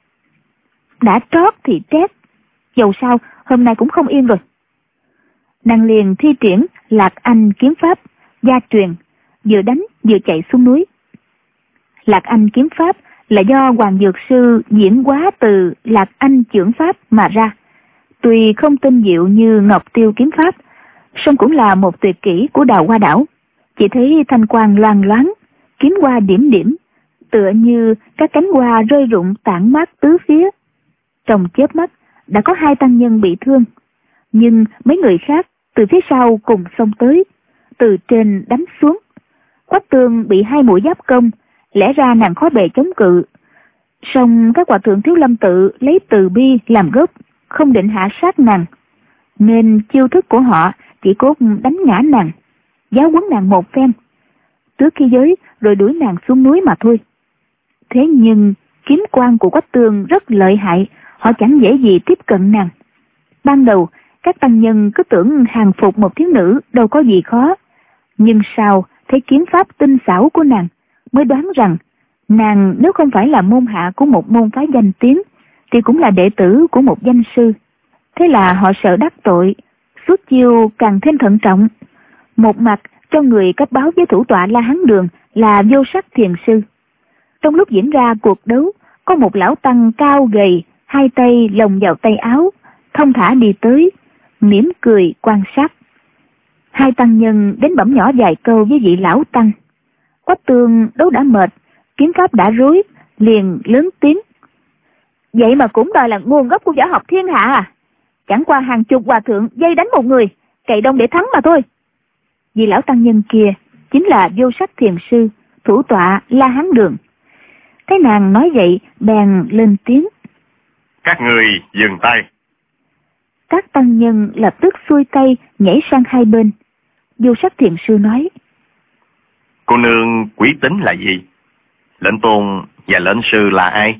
Đã trót thì trét, dầu sao hôm nay cũng không yên rồi. Nàng liền thi triển Lạc Anh kiếm pháp gia truyền, vừa đánh vừa chạy xuống núi. Lạc Anh kiếm pháp là do Hoàng Dược Sư diễn hóa từ Lạc Anh chưởng pháp mà ra. Tuy không tinh diệu như Ngọc Tiêu kiếm pháp, song cũng là một tuyệt kỹ của Đào Hoa Đảo. Chỉ thấy thanh quang loang loáng, kiếm hoa điểm điểm, tựa như các cánh hoa rơi rụng tản mát tứ phía. Trong chớp mắt đã có 2 tăng nhân bị thương, nhưng mấy người khác từ phía sau cùng xông tới, từ trên đánh xuống. Quách Tương bị 2 mũi giáp công, lẽ ra nàng khó bề chống cự. Song các hòa thượng Thiếu Lâm tự lấy từ bi làm gốc, không định hạ sát nàng, nên chiêu thức của họ chỉ cốt đánh ngã nàng, giáo huấn nàng một phen, tước khí giới rồi đuổi nàng xuống núi mà thôi. Thế nhưng kiếm quang của Quách Tương rất lợi hại, họ chẳng dễ gì tiếp cận nàng. Ban đầu các tăng nhân cứ tưởng hàng phục một thiếu nữ đâu có gì khó, nhưng sau thấy kiếm pháp tinh xảo của nàng mới đoán rằng nàng nếu không phải là môn hạ của một môn phái danh tiếng thì cũng là đệ tử của một danh sư. Thế là họ sợ đắc tội, xuất chiêu càng thêm thận trọng. Một mặt cho người cấp báo với thủ tọa La Hán Đường là Vô Sắc Thiền Sư. Trong lúc diễn ra cuộc đấu, có một lão tăng cao gầy, 2 tay lồng vào tay áo, thông thả đi tới, mỉm cười quan sát. 2 tăng nhân đến bẩm nhỏ vài câu với vị lão tăng. Quách Tương đấu đã mệt, kiếm pháp đã rối, liền lớn tiếng: "Vậy mà cũng đòi là nguồn gốc của võ học thiên hạ à? Chẳng qua hàng chục hòa thượng dây đánh một người, cày đông để thắng mà thôi." Vị lão tăng nhân kia chính là Vô Sắc Thiền Sư, thủ tọa La Hán Đường. Thấy nàng nói vậy, bèn lên tiếng: "Các người dừng tay." Các tăng nhân lập tức xuôi tay nhảy sang hai bên. Vô Sắc Thiền Sư nói: "Cô nương quý tính là gì? Lệnh tôn và lệnh sư là ai?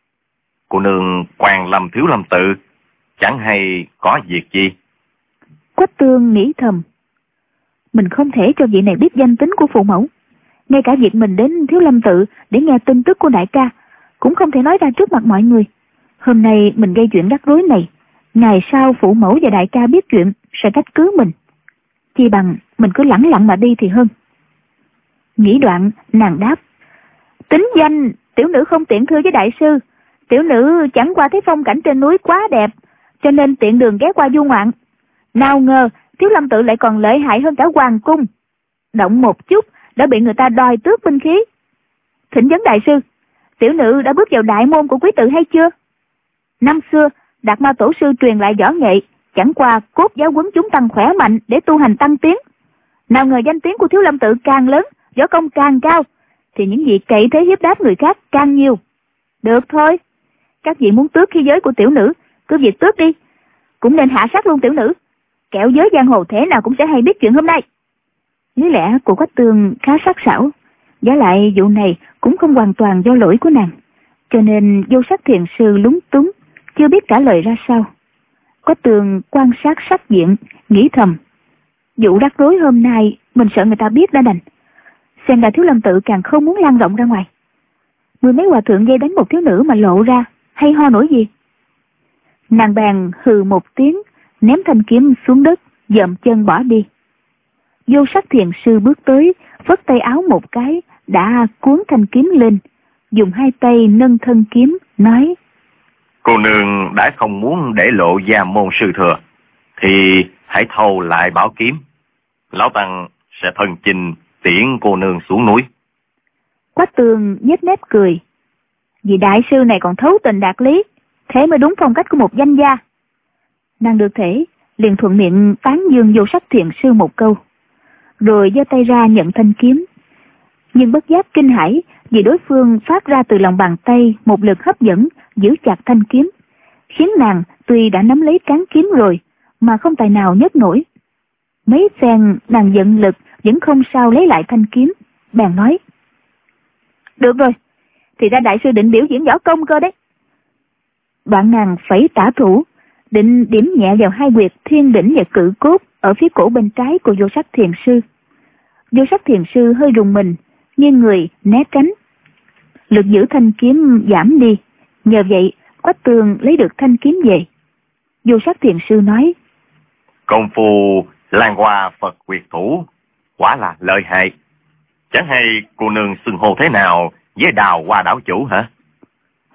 Cô nương Quan Lâm Thiếu Lâm tự, chẳng hay có việc gì?" Quách Tương nghĩ thầm, mình không thể cho vị này biết danh tính của phụ mẫu. Ngay cả việc mình đến Thiếu Lâm tự để nghe tin tức của đại ca cũng không thể nói ra trước mặt mọi người. Hôm nay mình gây chuyện rắc rối này, ngày sau phụ mẫu và đại ca biết chuyện sẽ trách cứ mình. Chi bằng mình cứ lẳng lặng mà đi thì hơn. Nghĩ đoạn, nàng đáp: "Tính danh tiểu nữ không tiện thưa với đại sư. Tiểu nữ chẳng qua thấy phong cảnh trên núi quá đẹp, cho nên tiện đường ghé qua du ngoạn. Nào ngờ Thiếu Lâm tự lại còn lợi hại hơn cả hoàng cung. Động một chút đã bị người ta đòi tước binh khí. Thỉnh vấn đại sư, tiểu nữ đã bước vào đại môn của quý tự hay chưa? Năm xưa Đạt Ma tổ sư truyền lại võ nghệ, chẳng qua cốt giáo huấn chúng tăng khỏe mạnh để tu hành tăng tiến. Nào ngờ danh tiếng của Thiếu Lâm tự càng lớn, võ công càng cao, thì những vị cậy thế hiếp đáp người khác càng nhiều. Được thôi, các vị muốn tước khí giới của tiểu nữ, cứ việc tước đi. Cũng nên hạ sát luôn tiểu nữ, kẻo giới giang hồ thế nào cũng sẽ hay biết chuyện hôm nay." Lý lẽ của Quách Tương khá sắc sảo, giả lại vụ này cũng không hoàn toàn do lỗi của nàng, cho nên Vô Sắc Thiền Sư lúng túng, chưa biết trả lời ra sao. Quách Tương quan sát sắc diện, nghĩ thầm, vụ rắc rối hôm nay mình sợ người ta biết đã đành. Xem ra Thiếu Lâm tự càng không muốn lan rộng ra ngoài. 10 mấy hòa thượng dây đánh một thiếu nữ mà lộ ra, hay ho nổi gì. Nàng bèn hừ một tiếng, ném thanh kiếm xuống đất, dậm chân bỏ đi. Vô Sắc Thiền Sư bước tới, phất tay áo một cái, đã cuốn thanh kiếm lên, dùng 2 tay nâng thân kiếm, nói: "Cô nương đã không muốn để lộ gia môn sư thừa, thì hãy thâu lại bảo kiếm. Lão Tăng sẽ thân chinh tiễn cô nương xuống núi." Quách Tương nhếch mép cười: "Vì đại sư này còn thấu tình đạt lý, thế mới đúng phong cách của một danh gia." Nàng được thể, liền thuận miệng tán dương Vô Sắc Thiền Sư một câu, rồi giơ tay ra nhận thanh kiếm. Nhưng bất giác kinh hãi vì đối phương phát ra từ lòng bàn tay một lực hấp dẫn giữ chặt thanh kiếm, khiến nàng tuy đã nắm lấy cán kiếm rồi mà không tài nào nhấc nổi. Mấy phen nàng giận lực vẫn không sao lấy lại thanh kiếm, bèn nói: "Được rồi, thì ra đại sư định biểu diễn võ công cơ đấy." Đoạn nàng phẩy tả thủ, định điểm nhẹ vào 2 huyệt thiên đỉnh và cự cốt ở phía cổ bên trái của Vô Sắc Thiền Sư. Vô Sắc Thiền Sư hơi rùng mình, nghiêng người né tránh. Lực giữ thanh kiếm giảm đi, nhờ vậy Quách Tương lấy được thanh kiếm về. Vô Sắc Thiền Sư nói: "Công phu Lan Hoa Phật Quyệt Thủ quả là lợi hại. Chẳng hay cô nương xưng hô thế nào với Đào Hoa đảo chủ hả?"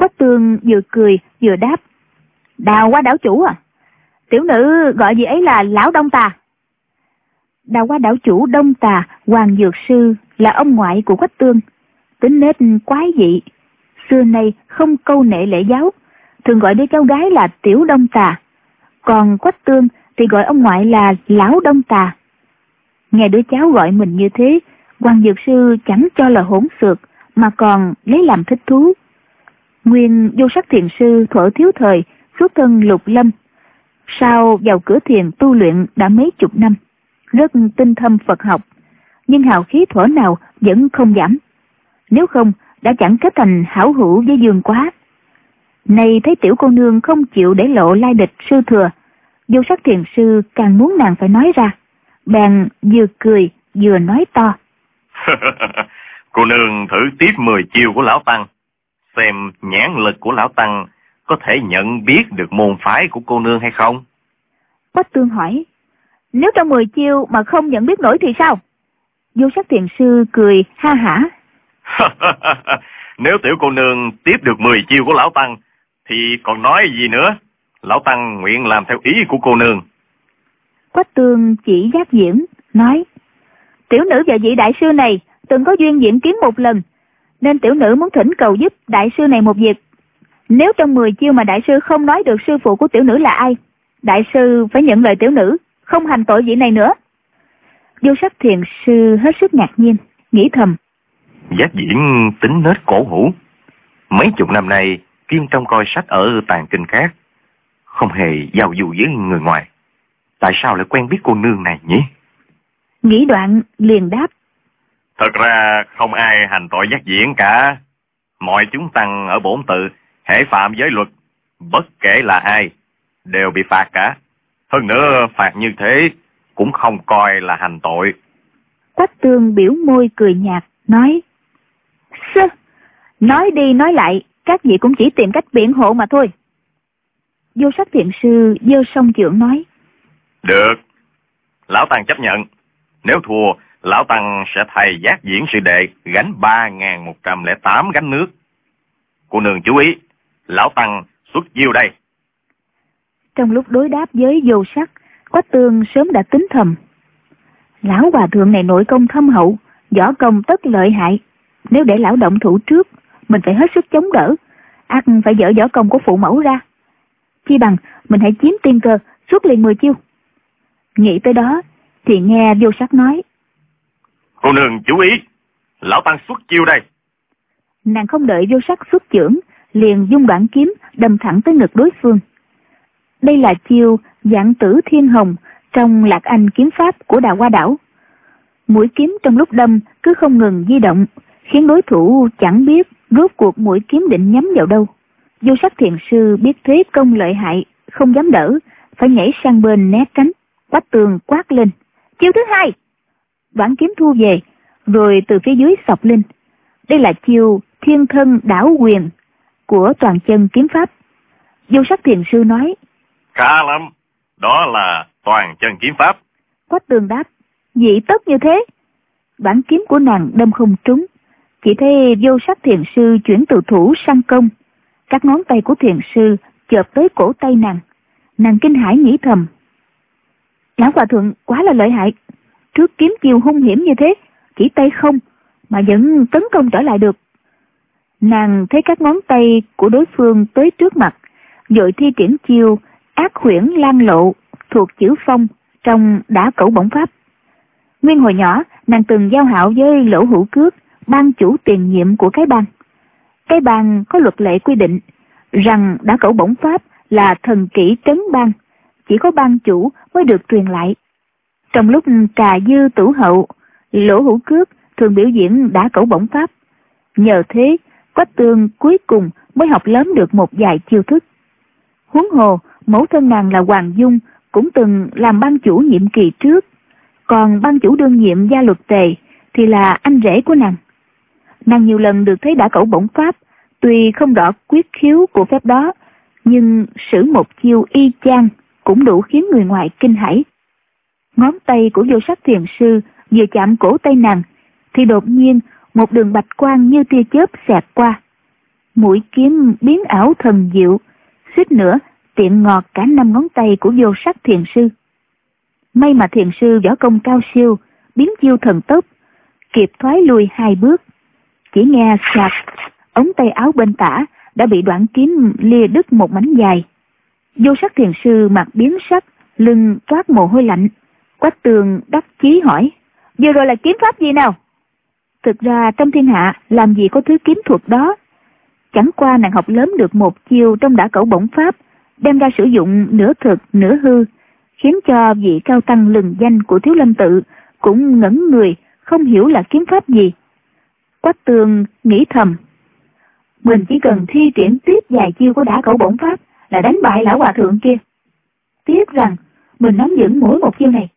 Quách Tương vừa cười vừa đáp: Đào Hoa đảo chủ à, tiểu nữ gọi gì ấy là lão Đông Tà. Đào Hoa đảo chủ Đông Tà Hoàng Dược Sư là ông ngoại của Quách Tương, tính nết quái dị, xưa nay không câu nệ lễ giáo, thường gọi đứa cháu gái là tiểu Đông Tà, còn Quách Tương thì gọi ông ngoại là lão Đông Tà. Nghe đứa cháu gọi mình như thế, Hoàng Dược Sư chẳng cho là hỗn xược, mà còn lấy làm thích thú. Nguyên Vô Sắc Thiền Sư thuở thiếu thời xuất thân Lục Lâm, sau vào cửa thiền tu luyện đã mấy chục năm, rất tinh thâm Phật học, nhưng hào khí thuở nào vẫn không giảm, nếu không đã chẳng kết thành hảo hữu với Dương Quá. Nay thấy tiểu cô nương không chịu để lộ lai lịch sư thừa, Vô Sắc Thiền Sư càng muốn nàng phải nói ra, bèn vừa cười vừa nói to: Cô nương thử tiếp 10 chiêu của lão tăng, xem nhãn lực của lão tăng có thể nhận biết được môn phái của cô nương hay không. Quách Tương hỏi: Nếu trong 10 chiêu mà không nhận biết nổi thì sao? Vô Sắc Thiền Sư cười ha hả: Nếu tiểu cô nương tiếp được 10 chiêu của lão tăng thì còn nói gì nữa, lão tăng nguyện làm theo ý của cô nương. Quách Tương chỉ Giác Diễn nói: Tiểu nữ và vị đại sư này từng có duyên diện kiến một lần, nên tiểu nữ muốn thỉnh cầu giúp đại sư này một việc. Nếu trong 10 chiêu mà đại sư không nói được sư phụ của tiểu nữ là ai, đại sư phải nhận lời tiểu nữ, không hành tội vị này nữa. Vô Sắc Thiền Sư hết sức ngạc nhiên, nghĩ thầm: Giác Diễn tính nết cổ hủ, mấy chục năm nay kiên trông coi sách ở tàng kinh khác, không hề giao du với người ngoài, tại sao lại quen biết cô nương này nhỉ? Nghĩ đoạn liền đáp: Thật ra không ai hành tội Giác Diễn cả. Mọi chúng tăng ở bổn tự hễ phạm giới luật, bất kể là ai, đều bị phạt cả. Hơn nữa phạt như thế cũng không coi là hành tội. Quách Tương biểu môi cười nhạt, nói: Sơ, nói đi nói lại, các vị cũng chỉ tìm cách biện hộ mà thôi. Vô Sắc Thiền Sư giơ song chưởng nói: Được, lão tăng chấp nhận. Nếu thua, lão tăng sẽ thay Giác Diễn sư đệ gánh 3.108 gánh nước. Cô nương chú ý, lão tăng xuất chiêu đây. Trong lúc đối đáp với Vô Sắc, Quách Tương sớm đã tính thầm: Lão hòa thượng này nội công thâm hậu, võ công tất lợi hại. Nếu để lão động thủ trước, mình phải hết sức chống đỡ, ắt phải dỡ võ công của phụ mẫu ra. Chi bằng mình hãy chiếm tiên cơ, xuất liền 10 chiêu. Nghĩ tới đó thì nghe Vô Sắc nói: Cô nương chú ý, lão tăng xuất chiêu đây. Nàng không đợi Vô Sắc xuất chưởng, liền dung đoạn kiếm đâm thẳng tới ngực đối phương. Đây là chiêu Vạn Tử Thiên Hồng trong Lạc Anh kiếm pháp của Đào Hoa đảo. Mũi kiếm trong lúc đâm cứ không ngừng di động, khiến đối thủ chẳng biết rốt cuộc mũi kiếm định nhắm vào đâu. Vô Sắc Thiền Sư biết thế công lợi hại, không dám đỡ, phải nhảy sang bên né tránh. Quách Tương quát lên: Chiêu thứ hai! Đoạn kiếm thu về, rồi từ phía dưới xộc lên. Đây là chiêu Thiên Thân Đảo Quyền của Toàn Chân kiếm pháp. Vô Sắc Thiền Sư nói: Khá lắm, đó là Toàn Chân kiếm pháp. Quách Tương đáp: Dị tất như thế. Đoạn kiếm của nàng đâm không trúng, chỉ thấy Vô Sắc Thiền Sư chuyển từ thủ sang công. Các ngón tay của thiền sư chộp tới cổ tay nàng. Nàng kinh hãi nghĩ thầm: Lão hòa thượng quá là lợi hại, trước kiếm chiêu hung hiểm như thế, chỉ tay không mà vẫn tấn công trở lại được. Nàng thấy các ngón tay của đối phương tới trước mặt, vội thi triển chiêu Ác Huyễn Lan Lộ thuộc chữ Phong trong Đả Cẩu Bổng pháp. Nguyên hồi nhỏ nàng từng giao hảo với Lỗ Hữu Cước, ban chủ tiền nhiệm của cái bang. Cái bang có luật lệ quy định rằng Đả Cẩu Bổng pháp là thần kỹ trấn bang, chỉ có bang chủ mới được truyền lại. Trong lúc trà dư tửu hậu, Lỗ Hữu Cước thường biểu diễn Đả Cẩu Bổng pháp. Nhờ thế, Quách Tương cuối cùng mới học lớn được một vài chiêu thức. Huống hồ, mẫu thân nàng là Hoàng Dung cũng từng làm ban chủ nhiệm kỳ trước, còn ban chủ đương nhiệm Gia Luật Tề thì là anh rể của nàng. Nàng nhiều lần được thấy Đả Cẩu Bổng pháp, tuy không rõ quyết khiếu của phép đó, nhưng sử một chiêu y chang cũng đủ khiến người ngoài kinh hãi. Ngón tay của Vô Sắc Thiền Sư vừa chạm cổ tay nàng, thì đột nhiên một đường bạch quang như tia chớp xẹt qua. Mũi kiếm biến ảo thần diệu, suýt nữa tiện ngọt cả 5 ngón tay của Vô Sắc thiền sư. May mà thiền sư võ công cao siêu, biến chiêu thần tốc, kịp thoái lui 2 bước. Chỉ nghe sạc, ống tay áo bên tả đã bị đoạn kiếm lìa đứt một mảnh dài. Vô Sắc thiền sư mặt biến sắc, lưng toát mồ hôi lạnh. Quách Tường đắc chí hỏi: vừa rồi là kiếm pháp gì nào? Thực ra trong thiên hạ làm gì có thứ kiếm thuật đó. Chẳng qua nàng học lớn được một chiêu trong đả cẩu bổng pháp, đem ra sử dụng nửa thực nửa hư, khiến cho vị cao tăng lừng danh của Thiếu Lâm Tự cũng ngẩn người, không hiểu là kiếm pháp gì. Quách Tường nghĩ thầm: mình chỉ cần thi triển tiếp vài chiêu của đả cẩu bổng pháp là đánh bại lão hòa thượng kia. Tiếc rằng mình nắm vững mỗi một chiêu này.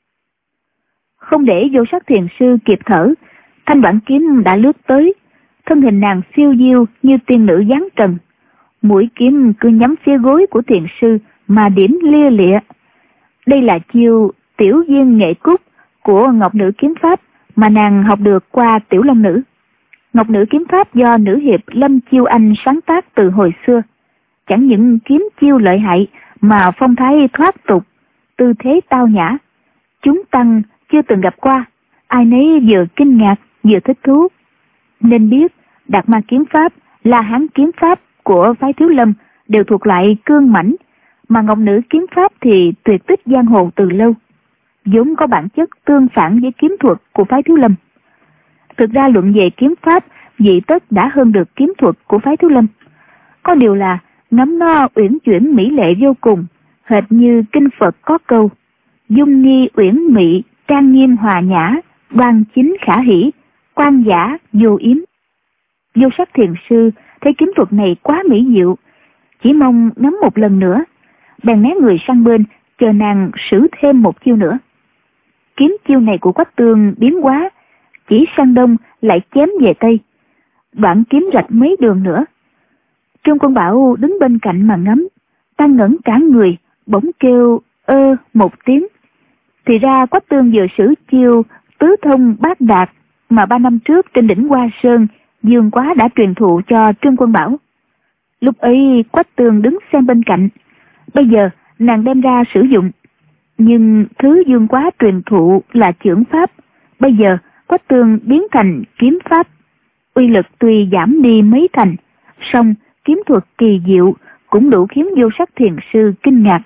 Không để Vô Sắc thiền sư kịp thở, thanh đoạn kiếm đã lướt tới, thân hình nàng phiêu diêu như tiên nữ giáng trần. Mũi kiếm cứ nhắm phía gối của thiền sư mà điểm lia lịa. Đây là chiêu tiểu duyên nghệ cúc của Ngọc Nữ kiếm pháp mà nàng học được qua Tiểu Long Nữ. Ngọc Nữ kiếm pháp do nữ hiệp Lâm Chiêu Anh sáng tác từ hồi xưa. Chẳng những kiếm chiêu lợi hại mà phong thái thoát tục, tư thế tao nhã. Chúng tăng chưa từng gặp qua, ai nấy vừa kinh ngạc vừa thích thú. Nên biết Đạt Ma kiếm pháp, La Hán kiếm pháp của phái Thiếu Lâm đều thuộc loại cương mãnh, mà Ngọc Nữ kiếm pháp thì tuyệt tích giang hồ từ lâu, vốn có bản chất tương phản với kiếm thuật của phái Thiếu Lâm. Thực ra luận về kiếm pháp, vị tất đã hơn được kiếm thuật của phái Thiếu Lâm. Có điều là ngắm nó uyển chuyển mỹ lệ vô cùng, hệt như kinh Phật có câu: dung nghi uyển mị, trang nghiêm hòa nhã, đoan chính khả hỷ, quan giả vô yếm. Vô Sắc thiền sư thấy kiếm thuật này quá mỹ diệu, chỉ mong ngắm một lần nữa, bèn né người sang bên, chờ nàng sử thêm một chiêu nữa. Kiếm chiêu này của Quách Tường biến hóa, chỉ sang đông lại chém về tây, đoạn kiếm rạch mấy đường nữa. Trương Quân Bảo đứng bên cạnh mà ngắm, tan ngẩn cả người, bỗng kêu ơ một tiếng. Thì ra Quách Tường vừa sử chiêu tứ thông bát đạt mà 3 năm trước trên đỉnh Hoa Sơn Dương Quá đã truyền thụ cho Trương Quân Bảo. Lúc ấy Quách Tường đứng xem bên cạnh, bây giờ nàng đem ra sử dụng. Nhưng thứ Dương Quá truyền thụ là chưởng pháp, bây giờ Quách Tường biến thành kiếm pháp. Uy lực tuy giảm đi mấy thành, song kiếm thuật kỳ diệu cũng đủ khiến Vô Sắc thiền sư kinh ngạc.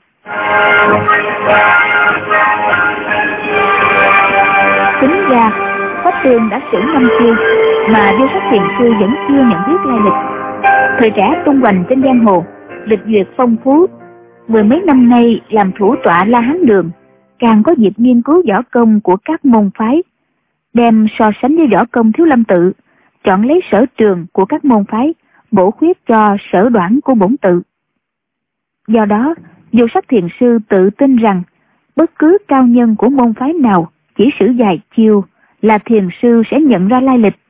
Tính ra Quách Tường đã sử 5 chiêu mà Vô Sắc thiền sư vẫn chưa nhận biết lai lịch. Thời trẻ tung hoành trên giang hồ, lịch duyệt phong phú, 10 mấy năm nay làm thủ tọa La Hán Đường, càng có dịp nghiên cứu võ công của các môn phái, đem so sánh với võ công Thiếu Lâm Tự, chọn lấy sở trường của các môn phái, bổ khuyết cho sở đoản của bổn tự. Do đó, Vô Sắc thiền sư tự tin rằng bất cứ cao nhân của môn phái nào chỉ sử vài chiêu là thiền sư sẽ nhận ra lai lịch.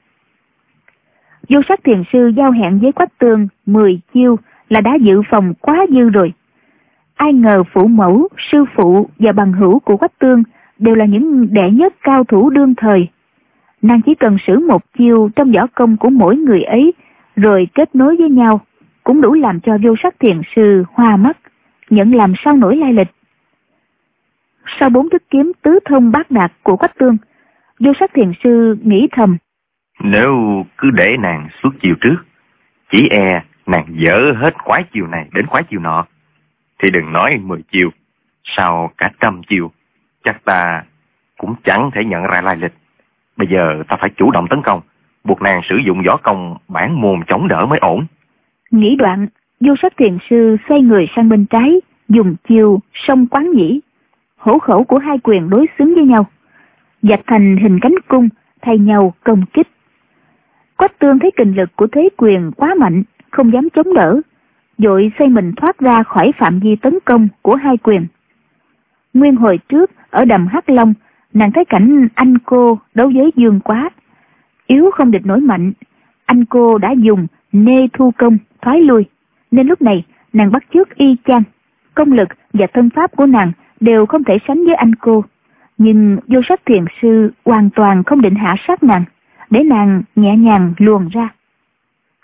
Vô Sắc thiền sư giao hẹn với Quách Tường 10 chiêu là đã dự phòng quá dư rồi. Ai ngờ phụ mẫu, sư phụ và bằng hữu của Quách Tường đều là những đệ nhất cao thủ đương thời. Nàng chỉ cần sử một chiêu trong võ công của mỗi người ấy, rồi kết nối với nhau, cũng đủ làm cho Vô Sắc thiền sư hoa mắt, nhận làm sao nổi lai lịch. Sau 4 thức kiếm tứ thông bát đạt của Quách Tường, Vô Sắc thiền sư nghĩ thầm: nếu cứ để nàng xuất chiều trước, chỉ e nàng dỡ hết quái chiều này đến quái chiều nọ, thì đừng nói 10 chiều, sau cả 100 chiều, chắc ta cũng chẳng thể nhận ra lai lịch. Bây giờ ta phải chủ động tấn công, buộc nàng sử dụng võ công bản môn chống đỡ mới ổn. Nghĩ đoạn, Vô Sắc thiền sư xoay người sang bên trái, dùng chiêu song quán nhĩ, hổ khẩu của hai quyền đối xứng với nhau, vạch thành hình cánh cung, thay nhau công kích. Quách Tường thấy kình lực của thế quyền quá mạnh, không dám chống đỡ, vội xoay mình thoát ra khỏi phạm vi tấn công của hai quyền. Nguyên hồi trước ở đầm Hắc Long, nàng thấy cảnh anh cô đấu với Dương Quá, yếu không địch nổi mạnh, anh cô đã dùng nê thu công thoái lui, nên lúc này nàng bắt chước y chang, công lực và thân pháp của nàng đều không thể sánh với anh cô. Nhưng Vô Sắc thiền sư hoàn toàn không định hạ sát nàng, để nàng nhẹ nhàng luồn ra.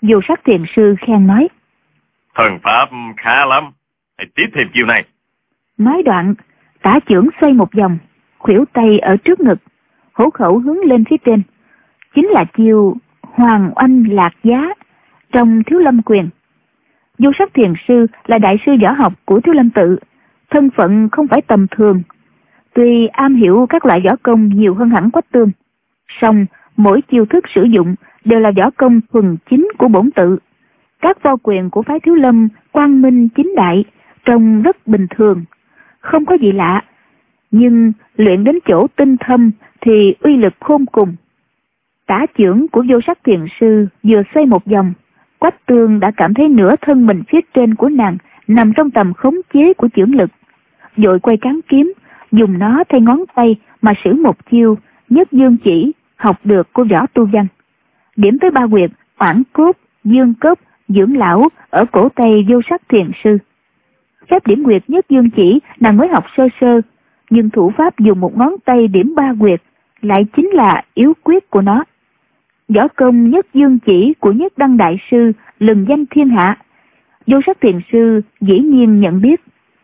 Vô Sắc Thiền Sư khen nói: Thần pháp khá lắm, hãy tiếp thêm chiêu này. Nói đoạn, tả chưởng xoay một vòng, khuỷu tay ở trước ngực, hổ khẩu hướng lên phía trên, chính là chiêu Hoàng Oanh Lạc Giá trong Thiếu Lâm Quyền. Vô Sắc Thiền Sư là đại sư võ học của Thiếu Lâm Tự, thân phận không phải tầm thường. Tuy am hiểu các loại võ công nhiều hơn hẳn Quách Tương, song mỗi chiêu thức sử dụng đều là võ công thuần chính của bổn tự. Các võ quyền của phái Thiếu Lâm quang minh chính đại, trông rất bình thường, không có gì lạ, nhưng luyện đến chỗ tinh thâm thì uy lực khôn cùng. Tả chưởng của Vô Sắc Thiền Sư vừa xoay một vòng, Quách Tương đã cảm thấy nửa thân mình phía trên của nàng nằm trong tầm khống chế của chưởng lực, vội quay cán kiếm, dùng nó thay ngón tay mà sử một chiêu Nhất Dương Chỉ học được của võ tu văn, điểm tới 3 huyệt oản cốt, dương cốc, dưỡng lão ở cổ tay Vô Sắc Thiền Sư. Phép điểm huyệt Nhất Dương Chỉ nàng mới học sơ sơ, nhưng thủ pháp dùng một ngón tay điểm 3 huyệt lại chính là yếu quyết của nó. Võ công Nhất Dương Chỉ của Nhất Đăng Đại Sư lừng danh thiên hạ. Vô Sắc Thiền Sư dĩ nhiên nhận biết.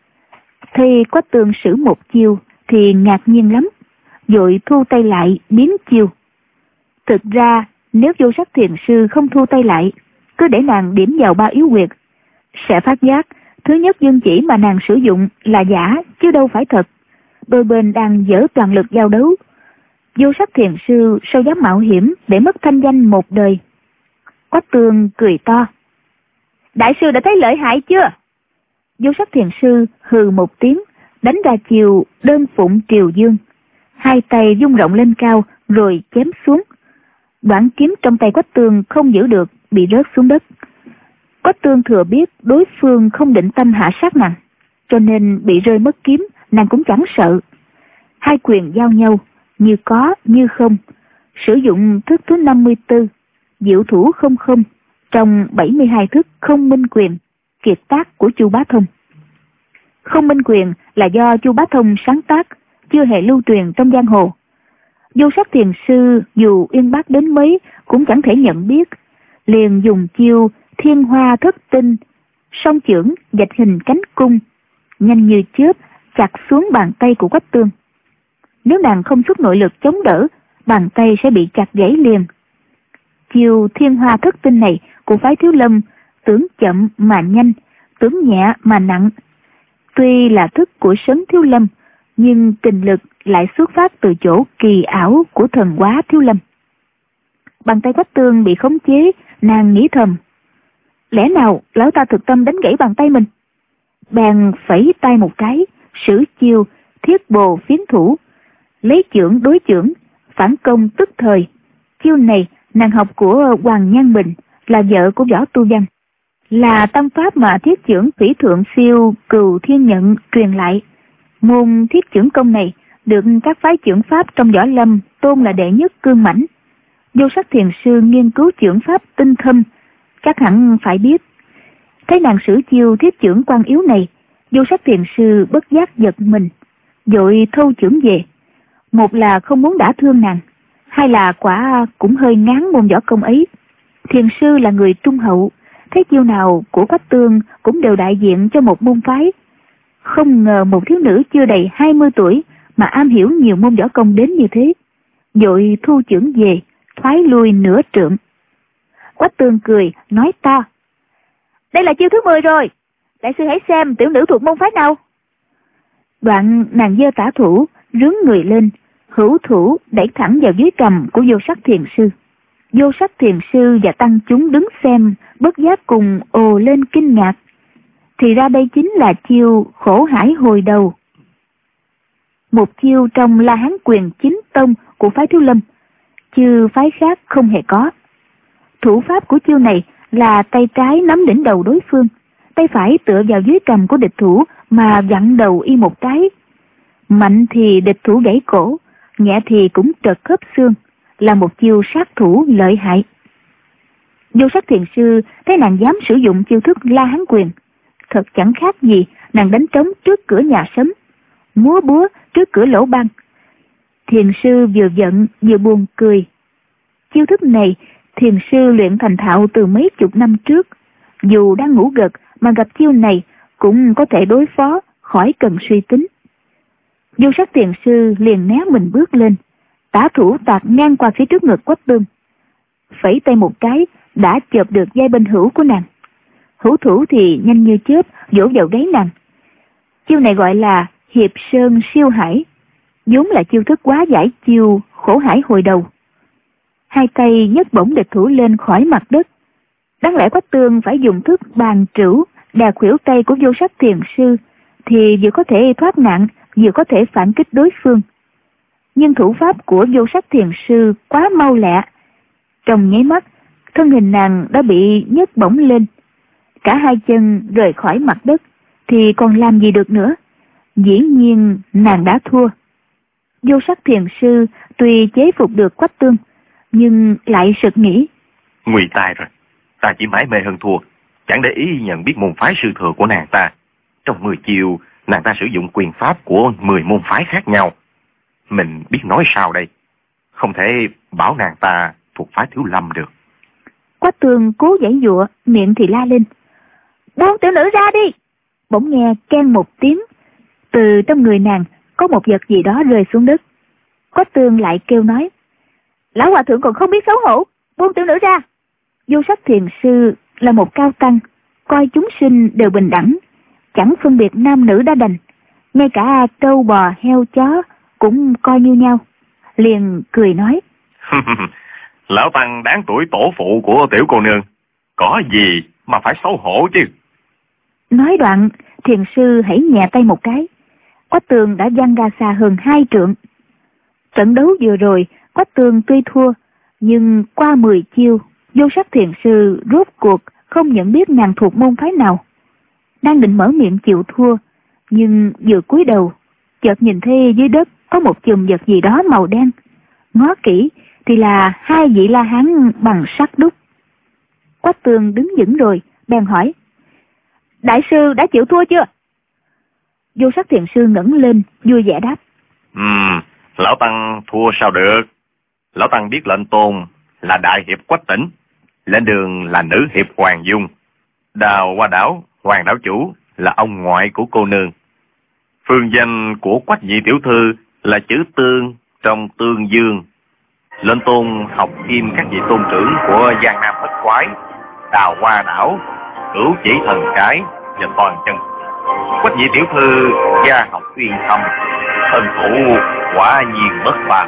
Khi Quách Tương sử một chiêu thì ngạc nhiên lắm, vội thu tay lại biến chiêu. Thực ra nếu Vô Sắc Thiền Sư không thu tay lại, cứ để nàng điểm vào 3 yếu huyệt, sẽ phát giác thứ Nhất Dương Chỉ mà nàng sử dụng là giả chứ đâu phải thật. Đôi bên đang dở toàn lực giao đấu. Vô Sắc Thiền Sư sao dám mạo hiểm để mất thanh danh một đời. Quách Tương cười to: Đại sư đã thấy lợi hại chưa? Vô Sắc Thiền Sư hừ một tiếng, đánh ra chiều Đơn Phụng Triều Dương, hai tay vung rộng lên cao rồi chém xuống. Đoạn kiếm trong tay Quách Tương không giữ được, bị rớt xuống đất. Quách Tương thừa biết đối phương không định tâm hạ sát nàng, cho nên bị rơi mất kiếm nàng cũng chẳng sợ. Hai quyền giao nhau, như có như không, sử dụng thức thứ 54, diệu thủ không không, trong 72 thức không minh quyền, kiệt tác của Chu Bá Thông. Không minh quyền là do Chu Bá Thông sáng tác, chưa hề lưu truyền trong giang hồ. Vô Sắc Thiền Sư dù uyên bác đến mấy cũng chẳng thể nhận biết, liền dùng chiêu Thiên Hoa Thất Tinh, song chưởng vạch hình cánh cung, nhanh như chớp chặt xuống bàn tay của Quách Tương. Nếu nàng không xuất nội lực chống đỡ, bàn tay sẽ bị chặt gãy liền. Chiêu Thiên Hoa Thất Tinh này của phái Thiếu Lâm tưởng chậm mà nhanh, tưởng nhẹ mà nặng. Tuy là thức của Sấn Thiếu Lâm, nhưng kình lực lại xuất phát từ chỗ kỳ ảo của thần hóa Thiếu Lâm. Bàn tay Quách Tương bị khống chế, nàng nghĩ thầm: lẽ nào lão ta thực tâm đánh gãy bàn tay mình? Bèn phẩy tay một cái, sử chiêu Thiết Bồ Phiến Thủ, lấy chưởng đối chưởng, phản công tức thời. Chiêu này nàng học của Hoàng Nhan Bình, là vợ của Võ Tu Văn, là tâm pháp mà Thiết Chưởng Thủy Thượng Siêu Cừu Thiên Nhận truyền lại. Môn Thiết Chưởng công này được các phái chưởng pháp trong võ lâm tôn là đệ nhất cương mãnh. Vô Sắc Thiền Sư nghiên cứu chưởng pháp tinh thâm, chắc hẳn phải biết. Thấy nàng sử chiêu Thiết Chưởng quan yếu này, Vô Sắc Thiền Sư bất giác giật mình, vội thâu chưởng về. Một là không muốn đả thương nàng, hai là quả cũng hơi ngán môn võ công ấy. Thiền Sư là người trung hậu, thấy chiêu nào của Quách Tương cũng đều đại diện cho một môn phái. Không ngờ một thiếu nữ chưa đầy 20 tuổi mà am hiểu nhiều môn võ công đến như thế, vội thu chưởng về, thoái lui nửa trượng. Quách Tương cười nói to: đây là chiêu thứ 10 rồi, đại sư hãy xem tiểu nữ thuộc môn phái nào. Đoạn nàng giơ tả thủ, rướn người lên, hữu thủ đẩy thẳng vào dưới cằm của Vô Sắc Thiền Sư. Vô Sắc Thiền Sư và tăng chúng đứng xem bất giác cùng ồ lên kinh ngạc. Thì ra đây chính là chiêu Khổ Hải Hồi Đầu, một chiêu trong La Hán Quyền chính tông của phái Thiếu Lâm, chứ phái khác không hề có. Thủ pháp của chiêu này là tay trái nắm đỉnh đầu đối phương, tay phải tựa vào dưới cằm của địch thủ mà vặn đầu y một cái. Mạnh thì địch thủ gãy cổ, nhẹ thì cũng trật khớp xương, là một chiêu sát thủ lợi hại. Vô Sắc Thiền Sư thấy nàng dám sử dụng chiêu thức La Hán Quyền, thật chẳng khác gì nàng đánh trống trước cửa nhà sấm, múa búa trước cửa lỗ ban. Thiền Sư vừa giận vừa buồn cười. Chiêu thức này thiền sư luyện thành thạo từ mấy chục năm trước, dù đang ngủ gật mà gặp chiêu này cũng có thể đối phó, khỏi cần suy tính. Vô Sắc thiền sư liền né mình bước lên, tả thủ tạt ngang qua phía trước ngực Quách Tương, phẩy tay một cái đã chộp được vai bên hữu của nàng. Hữu thủ thì nhanh như chớp vỗ vào gáy nàng. Chiêu này gọi là hiệp sơn siêu hải, vốn là chiêu thức quá giải chiêu khổ hải hồi đầu. Hai tay nhấc bổng địch thủ lên khỏi mặt đất. Đáng lẽ Quách Tương phải dùng thức bàn trửu đà khuỷu tay của Vô Sắc thiền sư thì vừa có thể thoát nạn, vừa có thể phản kích đối phương. Nhưng thủ pháp của Vô Sắc thiền sư quá mau lẹ, trong nháy mắt thân hình nàng đã bị nhấc bổng lên, cả hai chân rời khỏi mặt đất thì còn làm gì được nữa. Dĩ nhiên nàng đã thua. Vô Sắc thiền sư tuy chế phục được Quách Tương nhưng lại sực nghĩ, nguy tai rồi, ta chỉ mãi mê hơn thua, chẳng để ý nhận biết môn phái sư thừa của nàng ta. Trong 10 chiêu nàng ta sử dụng quyền pháp của 10 môn phái khác nhau, mình biết nói sao đây? Không thể bảo nàng ta thuộc phái Thiếu Lâm được. Quách Tương cố giãy giụa, miệng thì la lên, buông tiểu nữ ra đi. Bỗng nghe keng một tiếng, từ trong người nàng có một vật gì đó rơi xuống đất. Quách Tương lại kêu nói, lão hòa thượng còn không biết xấu hổ, buông tiểu nữ ra. Vô Sắc thiền sư là một cao tăng, coi chúng sinh đều bình đẳng, chẳng phân biệt nam nữ đã đành, ngay cả trâu bò heo chó cũng coi như nhau. Liền cười nói, lão tăng đáng tuổi tổ phụ của tiểu cô nương, có gì mà phải xấu hổ chứ. Nói đoạn thiền sư hãy nhẹ tay một cái, Quách Tương đã văng ra xa hơn 2 trượng. Trận đấu vừa rồi Quách Tương tuy thua, nhưng qua 10 chiêu Vô Sắc thiền sư rốt cuộc không nhận biết nàng thuộc môn phái nào. Đang định mở miệng chịu thua, nhưng vừa cúi đầu chợt nhìn thấy dưới đất có một chùm vật gì đó màu đen. Ngó kỹ thì là 2 vị La Hán bằng sắt đúc. Quách Tương đứng vững rồi, bèn hỏi, đại sư đã chịu thua chưa? Vô Sắc thiền sư ngẩng lên vui vẻ đáp, lão tăng thua sao được. Lão tăng biết lệnh tôn là đại hiệp Quách Tĩnh, lên đường là nữ hiệp Hoàng Dung, Đào Hoa Đảo Hoàng đảo chủ là ông ngoại của cô nương. Phương danh của Quách nhị tiểu thư là chữ Tương trong Tương Dương. Lên tôn học kim các vị tôn trưởng của Giang Nam Thất Quái, Đào Hoa Đảo, Cửu Chỉ Thần Cái và Toàn Chân. Quách nhị tiểu thư gia học uyên thâm, thân thủ quả nhiên bất phàm.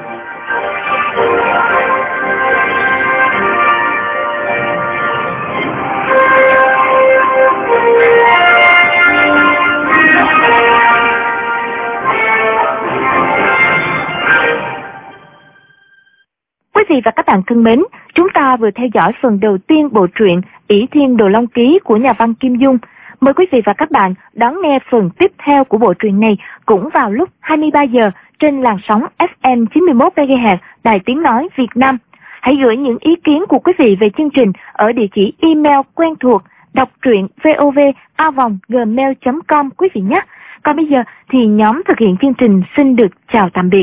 Quý vị và các bạn thân mến, chúng ta vừa theo dõi phần đầu tiên bộ truyện Ỷ Thiên Đồ Long Ký của nhà văn Kim Dung. Mời quý vị và các bạn đón nghe phần tiếp theo của bộ truyện này cũng vào lúc 23 giờ trên làn sóng FM 91 MHz Đài Tiếng Nói Việt Nam. Hãy gửi những ý kiến của quý vị về chương trình ở địa chỉ email quen thuộc đọc truyện vov@gmail.com quý vị nhé. Còn bây giờ thì nhóm thực hiện chương trình xin được chào tạm biệt.